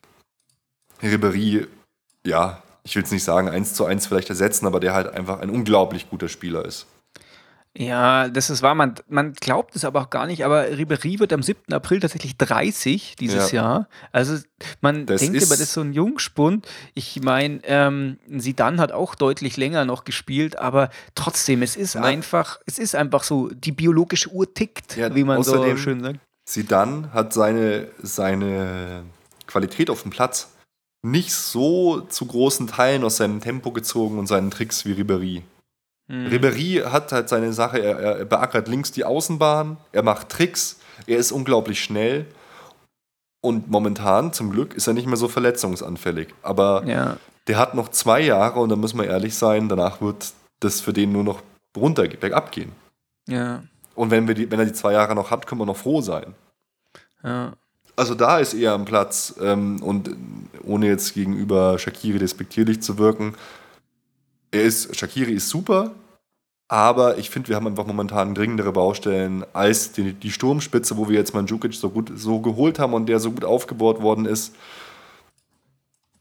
Ribéry, ja, ich will es nicht sagen, eins zu eins vielleicht ersetzen, aber der halt einfach ein unglaublich guter Spieler ist. Ja, das ist wahr. Man, man glaubt es aber auch gar nicht, aber Ribéry wird am siebten April tatsächlich dreißig dieses Ja. Jahr. Also man Das denkt ist- immer, das ist so ein Jungspund. Ich meine, ähm, Zidane hat auch deutlich länger noch gespielt, aber trotzdem, es ist Na. einfach, es ist einfach so, die biologische Uhr tickt, Ja, wie man so außerdem- schön sagt. Zidane hat seine, seine Qualität auf dem Platz nicht so zu großen Teilen aus seinem Tempo gezogen und seinen Tricks wie Ribéry. Mhm. Ribéry hat halt seine Sache, er, er beackert links die Außenbahn, er macht Tricks, er ist unglaublich schnell und momentan, zum Glück, ist er nicht mehr so verletzungsanfällig. Aber Ja, der hat noch zwei Jahre und da müssen wir ehrlich sein, danach wird das für den nur noch runter, bergab gehen. ja, Und wenn, wir die, wenn er die zwei Jahre noch hat, können wir noch froh sein. ja. Also da ist er am Platz ähm, und ohne jetzt gegenüber Shaqiri despektierlich zu wirken, er ist, Shaqiri ist super, aber ich finde, wir haben einfach momentan dringendere Baustellen als die, die Sturmspitze, wo wir jetzt Mandzukic so gut so geholt haben und der so gut aufgebaut worden ist.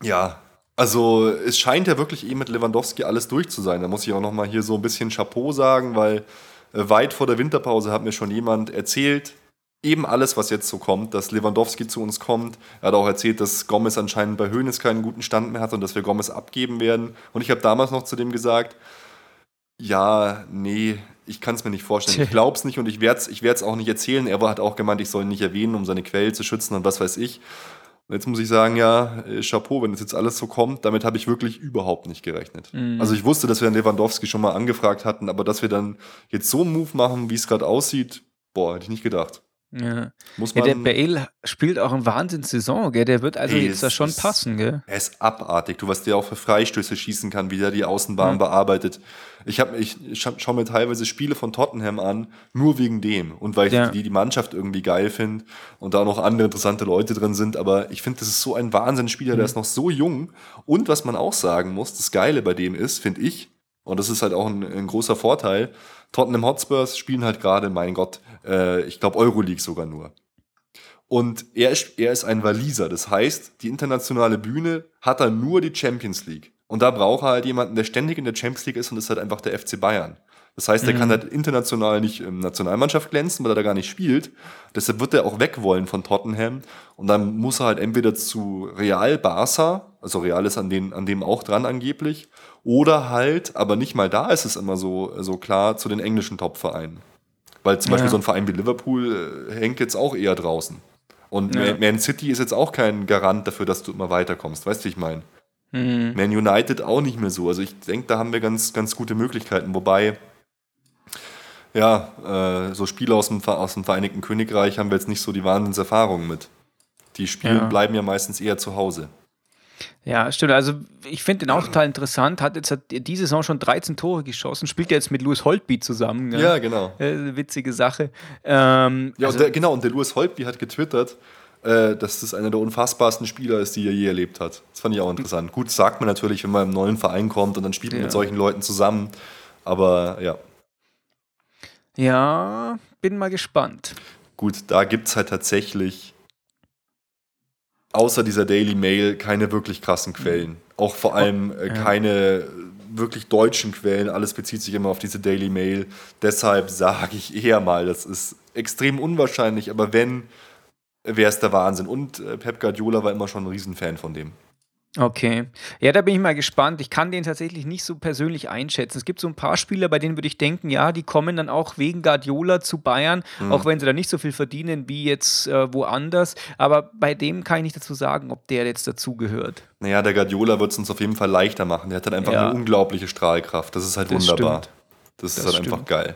Ja, also es scheint ja wirklich eh mit Lewandowski alles durch zu sein. Da muss ich auch nochmal hier so ein bisschen Chapeau sagen, weil äh, weit vor der Winterpause hat mir schon jemand erzählt, eben alles, was jetzt so kommt, dass Lewandowski zu uns kommt. Er hat auch erzählt, dass Gomez anscheinend bei Hoeneß keinen guten Stand mehr hat und dass wir Gomez abgeben werden. Und ich habe damals noch zu dem gesagt, ja, nee, ich kann es mir nicht vorstellen. Ich glaube es nicht und ich werde es ich werd's auch nicht erzählen. Er hat auch gemeint, ich soll ihn nicht erwähnen, um seine Quellen zu schützen und was weiß ich. Und jetzt muss ich sagen, ja, äh, Chapeau, wenn das jetzt alles so kommt, damit habe ich wirklich überhaupt nicht gerechnet. Mhm. Also ich wusste, dass wir den Lewandowski schon mal angefragt hatten, aber dass wir dann jetzt so einen Move machen, wie es gerade aussieht, boah, hätte ich nicht gedacht. Ja. Muss Ja, der man, Bale spielt auch eine Wahnsinnssaison, gell? Der wird also Ey, jetzt da es schon ist- passen, gell? er ist abartig. Du, was der auch für Freistöße schießen kann, wie der die Außenbahn Ja. bearbeitet. Ich, hab- ich scha schaue mir teilweise Spiele von Tottenham an, nur wegen dem. Und weil ich Ja. die, die Mannschaft irgendwie geil finde und da noch andere interessante Leute drin sind. Aber ich finde, das ist so ein Wahnsinnsspieler, der ist noch so jung. Und was man auch sagen muss, das Geile bei dem ist, finde ich, und das ist halt auch ein, ein großer Vorteil, Tottenham Hotspurs spielen halt gerade, mein Gott, äh, ich glaube Euroleague sogar nur. Und er ist, er ist ein Waliser. Das heißt, die internationale Bühne hat er nur die Champions League. Und da braucht er halt jemanden, der ständig in der Champions League ist und das ist halt einfach der F C Bayern. Das heißt, er Mhm. kann halt international nicht in der Nationalmannschaft glänzen, weil er da gar nicht spielt. Deshalb wird er auch weg wollen von Tottenham. Und dann muss er halt entweder zu Real Barca, also Real ist an, den, an dem auch dran angeblich, oder halt, aber nicht mal da ist es immer so, so klar, zu den englischen Top-Vereinen. Weil zum Ja. Beispiel so ein Verein wie Liverpool äh, hängt jetzt auch eher draußen. Und Ja. Man- Man City ist jetzt auch kein Garant dafür, dass du immer weiterkommst. Weißt du, wie ich meine? Mhm. Man United auch nicht mehr so. Also ich denke, da haben wir ganz, ganz gute Möglichkeiten. Wobei, ja, äh, so Spieler aus dem, Ver- aus dem Vereinigten Königreich haben wir jetzt nicht so die Wahnsinnserfahrungen mit. Die spielen, Ja. bleiben ja meistens eher zu Hause. Ja, stimmt. Also ich finde den auch total interessant. Hat jetzt hat diese Saison schon dreizehn Tore geschossen, spielt ja jetzt mit Louis Holtby zusammen. Gell? Ja, genau. Äh, witzige Sache. Ähm, Ja, also, und der, genau, und der Louis Holtby hat getwittert, äh, dass das einer der unfassbarsten Spieler ist, die er je erlebt hat. Das fand ich auch interessant. Gut, sagt man natürlich, wenn man im neuen Verein kommt und dann spielt man Ja. mit solchen Leuten zusammen. Aber ja, ja, bin mal gespannt. gut, da gibt es halt tatsächlich außer dieser Daily Mail keine wirklich krassen Quellen. Auch vor allem äh, Ja. keine wirklich deutschen Quellen. Alles bezieht sich immer auf diese Daily Mail. Deshalb sage ich eher mal, das ist extrem unwahrscheinlich, aber wenn, wäre es der Wahnsinn. Und äh, Pep Guardiola war immer schon ein Riesenfan von dem. Okay. Ja, da bin ich mal gespannt. Ich kann den tatsächlich nicht so persönlich einschätzen. Es gibt so ein paar Spieler, bei denen würde ich denken, ja, die kommen dann auch wegen Guardiola zu Bayern, Mhm. auch wenn sie da nicht so viel verdienen wie jetzt äh, woanders. Aber bei dem kann ich nicht dazu sagen, ob der jetzt dazugehört. Naja, der Guardiola wird es uns auf jeden Fall leichter machen. Der hat halt einfach Ja. eine unglaubliche Strahlkraft. Das ist halt Das wunderbar. stimmt. Das ist Das halt stimmt. einfach geil.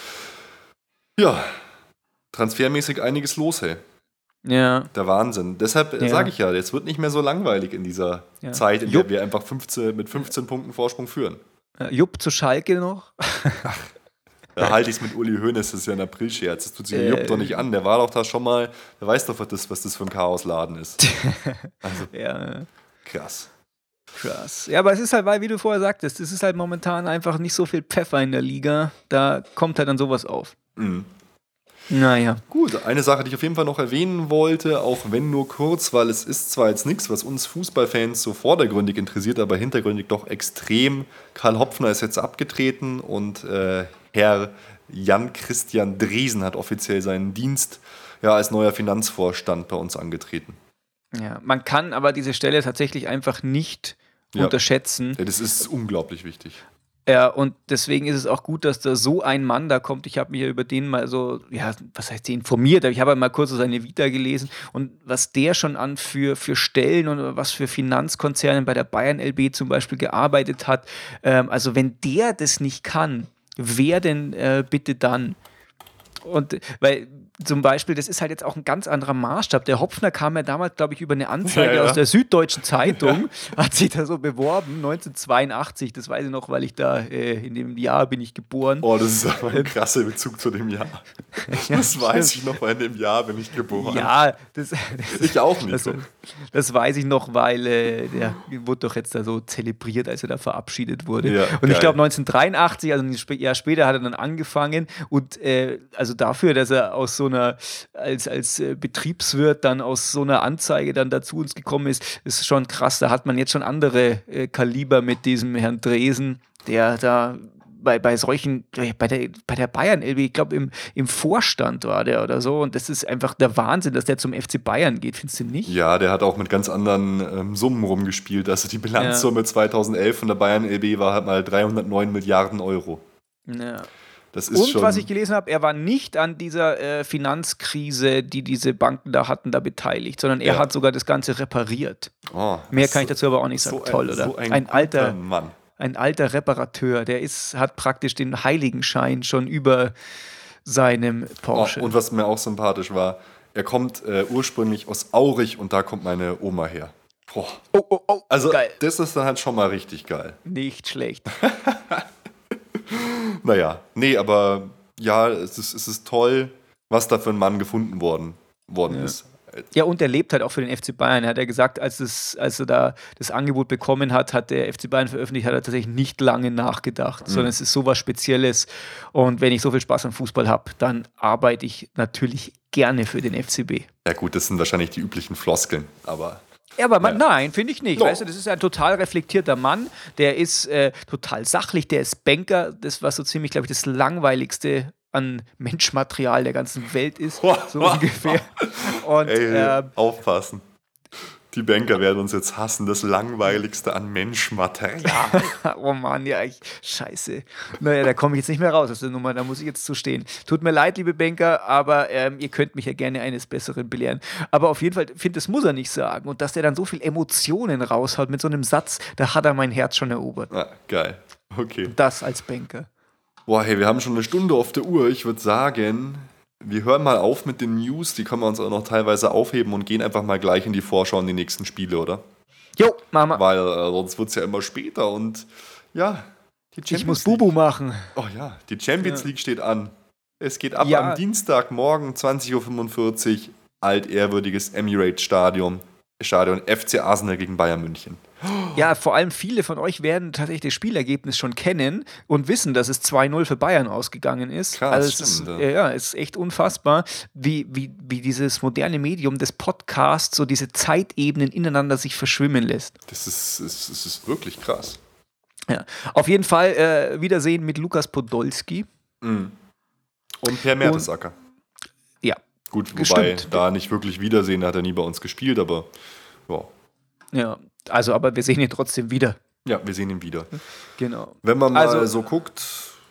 Ja, transfermäßig einiges los, hey. Ja. Der Wahnsinn. Deshalb äh, Ja. sage ich ja, es wird nicht mehr so langweilig in dieser Ja. Zeit, in Jupp. der wir einfach fünfzehn, mit fünfzehn Punkten Vorsprung führen. Äh, Jupp zu Schalke noch. Da halte ich es mit Uli Hoeneß, das ist ja ein April-Scherz. Das tut sich Äh. Jupp doch nicht an. Der war doch da schon mal, der weiß doch, was das, was das für ein Chaosladen ist. Also Ja, krass. krass. Ja, aber es ist halt, weil, wie du vorher sagtest, es ist halt momentan einfach nicht so viel Pfeffer in der Liga. Da kommt halt dann sowas auf. Mhm. Naja. Gut, eine Sache, die ich auf jeden Fall noch erwähnen wollte, auch wenn nur kurz, weil es ist zwar jetzt nichts, was uns Fußballfans so vordergründig interessiert, aber hintergründig doch extrem. Karl Hopfner ist jetzt abgetreten und äh, Herr Jan-Christian Dresen hat offiziell seinen Dienst ja, als neuer Finanzvorstand bei uns angetreten. Ja, man kann aber diese Stelle tatsächlich einfach nicht Ja. unterschätzen. Ja, das ist unglaublich wichtig. Ja, und deswegen ist es auch gut, dass da so ein Mann da kommt. Ich habe mich ja über den mal so, ja, was heißt informiert, aber ich habe halt mal kurz so seine Vita gelesen und was der schon an für, für Stellen und was für Finanzkonzernen bei der Bayern L B zum Beispiel gearbeitet hat. Ähm, also wenn der das nicht kann, wer denn äh, bitte dann? Und weil zum Beispiel, das ist halt jetzt auch ein ganz anderer Maßstab. Der Hopfner kam ja damals, glaube ich, über eine Anzeige Ja, ja. aus der Süddeutschen Zeitung, hat sich da so beworben, neunzehnhundertzweiundachtzig, das weiß ich noch, weil ich da, äh, in dem Jahr bin ich geboren. Oh, das ist aber ein krasser Bezug zu dem Jahr. Das weiß ich noch, weil in dem Jahr bin ich geboren. Ja, das, das, Ich auch nicht. das, das weiß ich noch, weil äh, der wurde doch jetzt da so zelebriert, als er da verabschiedet wurde. Ja, und ich geil. glaube neunzehnhundertdreiundachtzig, also ein Sp- Jahr später, hat er dann angefangen und äh, also dafür, dass er aus so einer, als, als äh, Betriebswirt dann aus so einer Anzeige dann dazu uns gekommen ist, ist schon krass. Da hat man jetzt schon andere äh, Kaliber mit diesem Herrn Dresen, der da bei, bei solchen, bei der, bei der Bayern, ich glaube im, im Vorstand war der oder so, und das ist einfach der Wahnsinn, dass der zum F C Bayern geht, findest du nicht? Ja, der hat auch mit ganz anderen ähm, Summen rumgespielt. Also die Bilanzsumme ja. zweitausendelf von der Bayern L B war halt mal dreihundertneun Milliarden Euro. Ja. Das ist und schon was ich gelesen habe, er war nicht an dieser äh, Finanzkrise, die diese Banken da hatten, da beteiligt, sondern er ja. hat sogar das Ganze repariert. Oh, Mehr kann ich dazu aber auch nicht sagen. So Toll, ein, oder? So ein, ein alter Mann. Ein alter Reparateur, der ist, hat praktisch den Heiligenschein schon über seinem Porsche. Oh, und was mir auch sympathisch war, er kommt äh, ursprünglich aus Aurich und da kommt meine Oma her. Boah. Oh, oh, oh, also geil. Das ist dann halt schon mal richtig geil. Nicht schlecht. Naja, nee, aber ja, es ist, es ist toll, was da für ein Mann gefunden worden, worden ja. ist. Ja, und er lebt halt auch für den F C Bayern. Er hat ja gesagt, als, es, als er da das Angebot bekommen hat, hat der F C Bayern veröffentlicht, hat er tatsächlich nicht lange nachgedacht, mhm. sondern es ist sowas Spezielles. Und wenn ich so viel Spaß am Fußball habe, dann arbeite ich natürlich gerne für den F C B. Ja gut, das sind wahrscheinlich die üblichen Floskeln, aber... Ja, aber man, ja. nein, finde ich nicht. No. Weißt du, das ist ein total reflektierter Mann, der ist äh, total sachlich, der ist Banker, das war so ziemlich, glaube ich, das langweiligste an Menschmaterial der ganzen Welt ist, so ungefähr. Und, Ey, äh, aufpassen. Die Banker werden uns jetzt hassen, das langweiligste an Menschmaterial. Oh Mann, ja, ich, scheiße. Naja, da komme ich jetzt nicht mehr raus aus der Nummer, da muss ich jetzt zu stehen. Tut mir leid, liebe Banker, aber ähm, ihr könnt mich ja gerne eines Besseren belehren. Aber auf jeden Fall, finde, das muss er nicht sagen. Und dass der dann so viel Emotionen raushaut mit so einem Satz, da hat er mein Herz schon erobert. Ah, geil, okay. Das als Banker. Boah, hey, wir haben schon eine Stunde auf der Uhr. Ich würde sagen, wir hören mal auf mit den News. Die können wir uns auch noch teilweise aufheben und gehen einfach mal gleich in die Vorschau in die nächsten Spiele, oder? Jo, Mama. Weil äh, sonst wird es ja immer später und ja, die Champions Ich muss League. Bubu machen. Oh ja, die Champions ja. League steht an. Es geht ab ja. am Dienstagmorgen, zwanzig Uhr fünfundvierzig, altehrwürdiges Emirates Stadion, Stadion F C Arsenal gegen Bayern München. Ja, vor allem viele von euch werden tatsächlich das Spielergebnis schon kennen und wissen, dass es zwei null für Bayern ausgegangen ist. Krass, also es stimmt, ist, ja. ja, es ist echt unfassbar, wie, wie, wie dieses moderne Medium des Podcasts so diese Zeitebenen ineinander sich verschwimmen lässt. Das ist, ist, ist, ist wirklich krass. Ja, auf jeden Fall äh, Wiedersehen mit Lukas Podolski. Mhm. Und Per Mertesacker. Ja. Gut, wobei Stimmt. da nicht wirklich Wiedersehen, hat er nie bei uns gespielt, aber ja. Ja, also aber wir sehen ihn trotzdem wieder. Ja, wir sehen ihn wieder. Genau. Wenn man mal also, so guckt,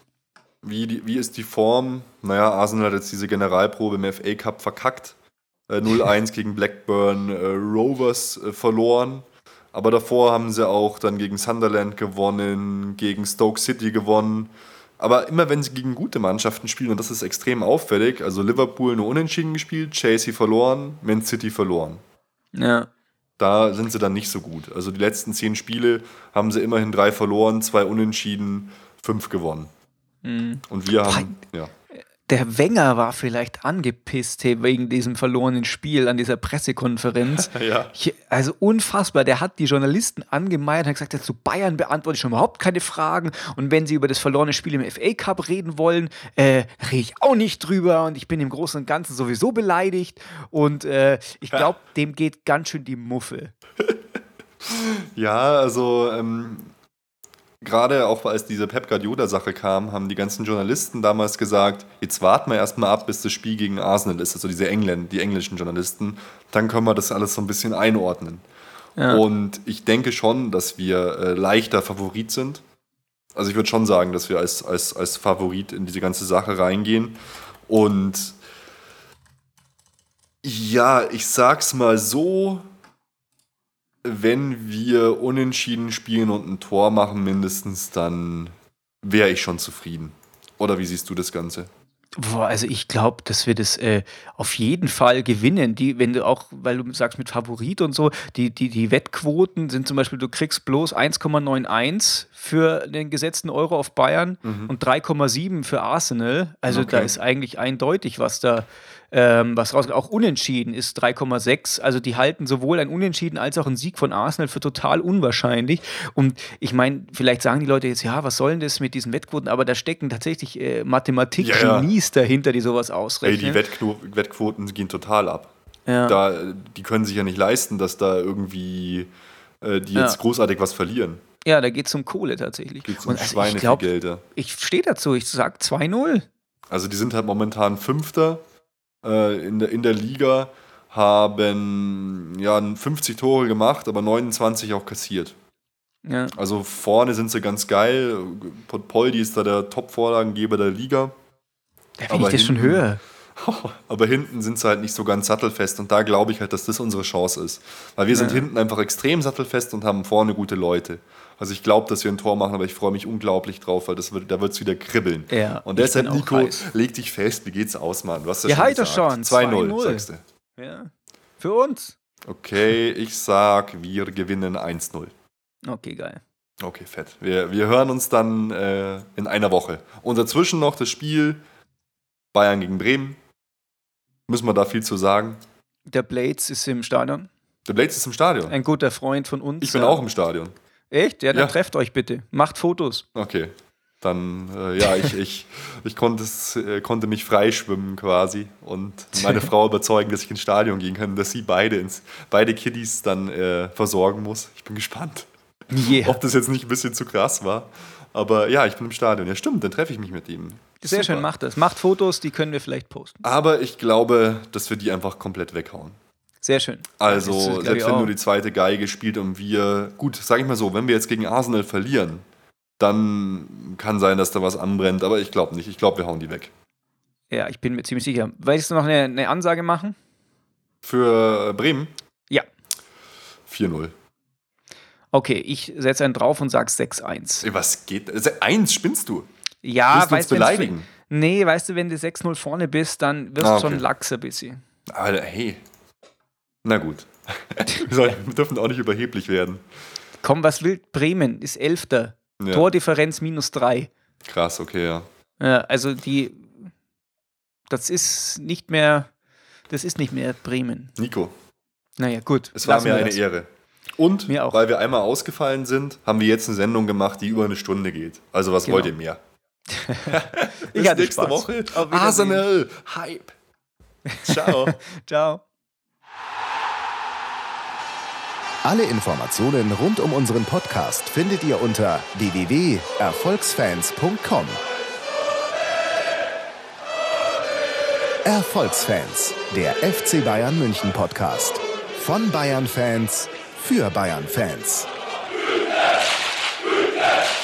wie, die, wie ist die Form? Naja, Arsenal hat jetzt diese Generalprobe im F A Cup verkackt. Äh, null eins gegen Blackburn äh, Rovers äh, verloren. Aber davor haben sie auch dann gegen Sunderland gewonnen, gegen Stoke City gewonnen. Aber immer wenn sie gegen gute Mannschaften spielen, und das ist extrem auffällig, also Liverpool nur unentschieden gespielt, Chelsea verloren, Man City verloren. Ja. Da sind sie dann nicht so gut. Also die letzten zehn Spiele haben sie immerhin drei verloren, zwei unentschieden, fünf gewonnen. Mhm. Und wir haben, ja. Der Wenger war vielleicht angepisst hey, wegen diesem verlorenen Spiel an dieser Pressekonferenz. Ja. Ich, also unfassbar. Der hat die Journalisten angemeiert und hat gesagt, zu Bayern beantworte ich schon überhaupt keine Fragen. Und wenn sie über das verlorene Spiel im F A Cup reden wollen, äh, rede ich auch nicht drüber. Und ich bin im Großen und Ganzen sowieso beleidigt. Und äh, ich glaube, ja. dem geht ganz schön die Muffe. Ja, also ähm, gerade auch als diese Pep Guardiola-Sache kam, haben die ganzen Journalisten damals gesagt, jetzt warten wir erstmal ab, bis das Spiel gegen Arsenal ist, also diese Engländer, die englischen Journalisten, dann können wir das alles so ein bisschen einordnen. Ja. Und ich denke schon, dass wir äh, leichter Favorit sind. Also ich würde schon sagen, dass wir als, als, als Favorit in diese ganze Sache reingehen. Und ja, ich sag's mal so, wenn wir unentschieden spielen und ein Tor machen mindestens, dann wäre ich schon zufrieden. Oder wie siehst du das Ganze? Boah, also ich glaube, dass wir das äh, auf jeden Fall gewinnen. Die, wenn du auch, weil du sagst mit Favorit und so, die, die, die Wettquoten sind zum Beispiel, du kriegst bloß eins Komma neunundneunzig für den gesetzten Euro auf Bayern mhm. und drei Komma sieben für Arsenal. Also okay. Da ist eigentlich eindeutig, was da ähm, was raus, auch Unentschieden ist drei Komma sechs. Also die halten sowohl ein Unentschieden als auch einen Sieg von Arsenal für total unwahrscheinlich. Und ich meine, vielleicht sagen die Leute jetzt, ja, was soll denn das mit diesen Wettquoten? Aber da stecken tatsächlich äh, Mathematik-Genies ja, ja. dahinter, die sowas Ey, ausrechnen. die Wettquo- Wettquoten gehen total ab. Ja. Da, die können sich ja nicht leisten, dass da irgendwie äh, die jetzt Ja. großartig was verlieren. Ja, da geht es um Kohle tatsächlich. Geht um Und also Schweine ich glaube, viel Geld. ich stehe dazu, ich sage zwei null. Also die sind halt momentan Fünfter äh, in, der, in der Liga, haben ja fünfzig Tore gemacht, aber neunundzwanzig auch kassiert. Ja. Also vorne sind sie ganz geil. Poldi ist da der Top-Vorlagengeber der Liga. Da finde ich das schon hinten- höher. Aber hinten sind sie halt nicht so ganz sattelfest und da glaube ich halt, dass das unsere Chance ist. Weil wir sind Ja. hinten einfach extrem sattelfest und haben vorne gute Leute. Also ich glaube, dass wir ein Tor machen, aber ich freue mich unglaublich drauf, weil das wird, da wird es wieder kribbeln. Ja, Und ich deshalb, bin auch Nico, heiß. leg dich fest, wie geht's aus, Mann? Du hast ja, Ja, schon halt doch gesagt. schon. zwei null, zwei null. sagst du. Ja. Für uns. Okay, ich sag, wir gewinnen eins null. Okay, geil. Okay, fett. Wir, wir hören uns dann äh, in einer Woche. Und dazwischen noch das Spiel Bayern gegen Bremen. Müssen wir da viel zu sagen? Der Blades ist im Stadion. Der Blades ist im Stadion. Ein guter Freund von uns. Ich bin Ja. auch im Stadion. Echt? Ja, dann Ja. trefft euch bitte. Macht Fotos. Okay. Dann, äh, ja, ich, ich, ich konnte, es, äh, konnte mich freischwimmen quasi und meine Frau überzeugen, dass ich ins Stadion gehen kann, dass sie beide, ins, beide Kiddies dann äh, versorgen muss. Ich bin gespannt, Yeah. ob das jetzt nicht ein bisschen zu krass war. Aber ja, ich bin im Stadion. Ja, stimmt, dann treffe ich mich mit ihm. Sehr Super. schön, macht das. Macht Fotos, die können wir vielleicht posten. Aber ich glaube, dass wir die einfach komplett weghauen. Sehr schön. Also, Das ist, glaub ich, selbst wenn auch. nur die zweite Geige spielt und wir, gut, sag ich mal so, wenn wir jetzt gegen Arsenal verlieren, dann kann sein, dass da was anbrennt, aber ich glaube nicht. Ich glaube, wir hauen die weg. Ja, ich bin mir ziemlich sicher. Willst du noch eine, eine Ansage machen? Für Bremen? Ja. vier null. Okay, ich setze einen drauf und sage sechs eins. Ey, was geht? Eins, spinnst du? Ja, Willst du uns weißt du, wenn's- beleidigen? Nee, weißt du, wenn du sechs null vorne bist, dann wirst Ah, du okay. schon lax ein bisschen. Alter, hey. Na gut. wir, sollen, wir dürfen auch nicht überheblich werden. Komm, was will Bremen? Ist Elfter. Ja. Tordifferenz minus drei. Krass, okay, ja. Ja, also die, das ist nicht mehr, das ist nicht mehr Bremen. Nico, Naja, gut. es war lassen mir wir eine das. Ehre. Und Mir auch. weil wir einmal ausgefallen sind, haben wir jetzt eine Sendung gemacht, die über eine Stunde geht. Also was Genau. wollt ihr mehr? Ich Bis hatte nächste Spaß. Woche. Auf Wiedersehen. Arsenal, Hype. Ciao. Ciao. Alle Informationen rund um unseren Podcast findet ihr unter w w w punkt erfolgsfans punkt com. Erfolgsfans, der F C Bayern München Podcast. Von Bayern Fans für Bayern Fans. Rückwärts! Rückwärts!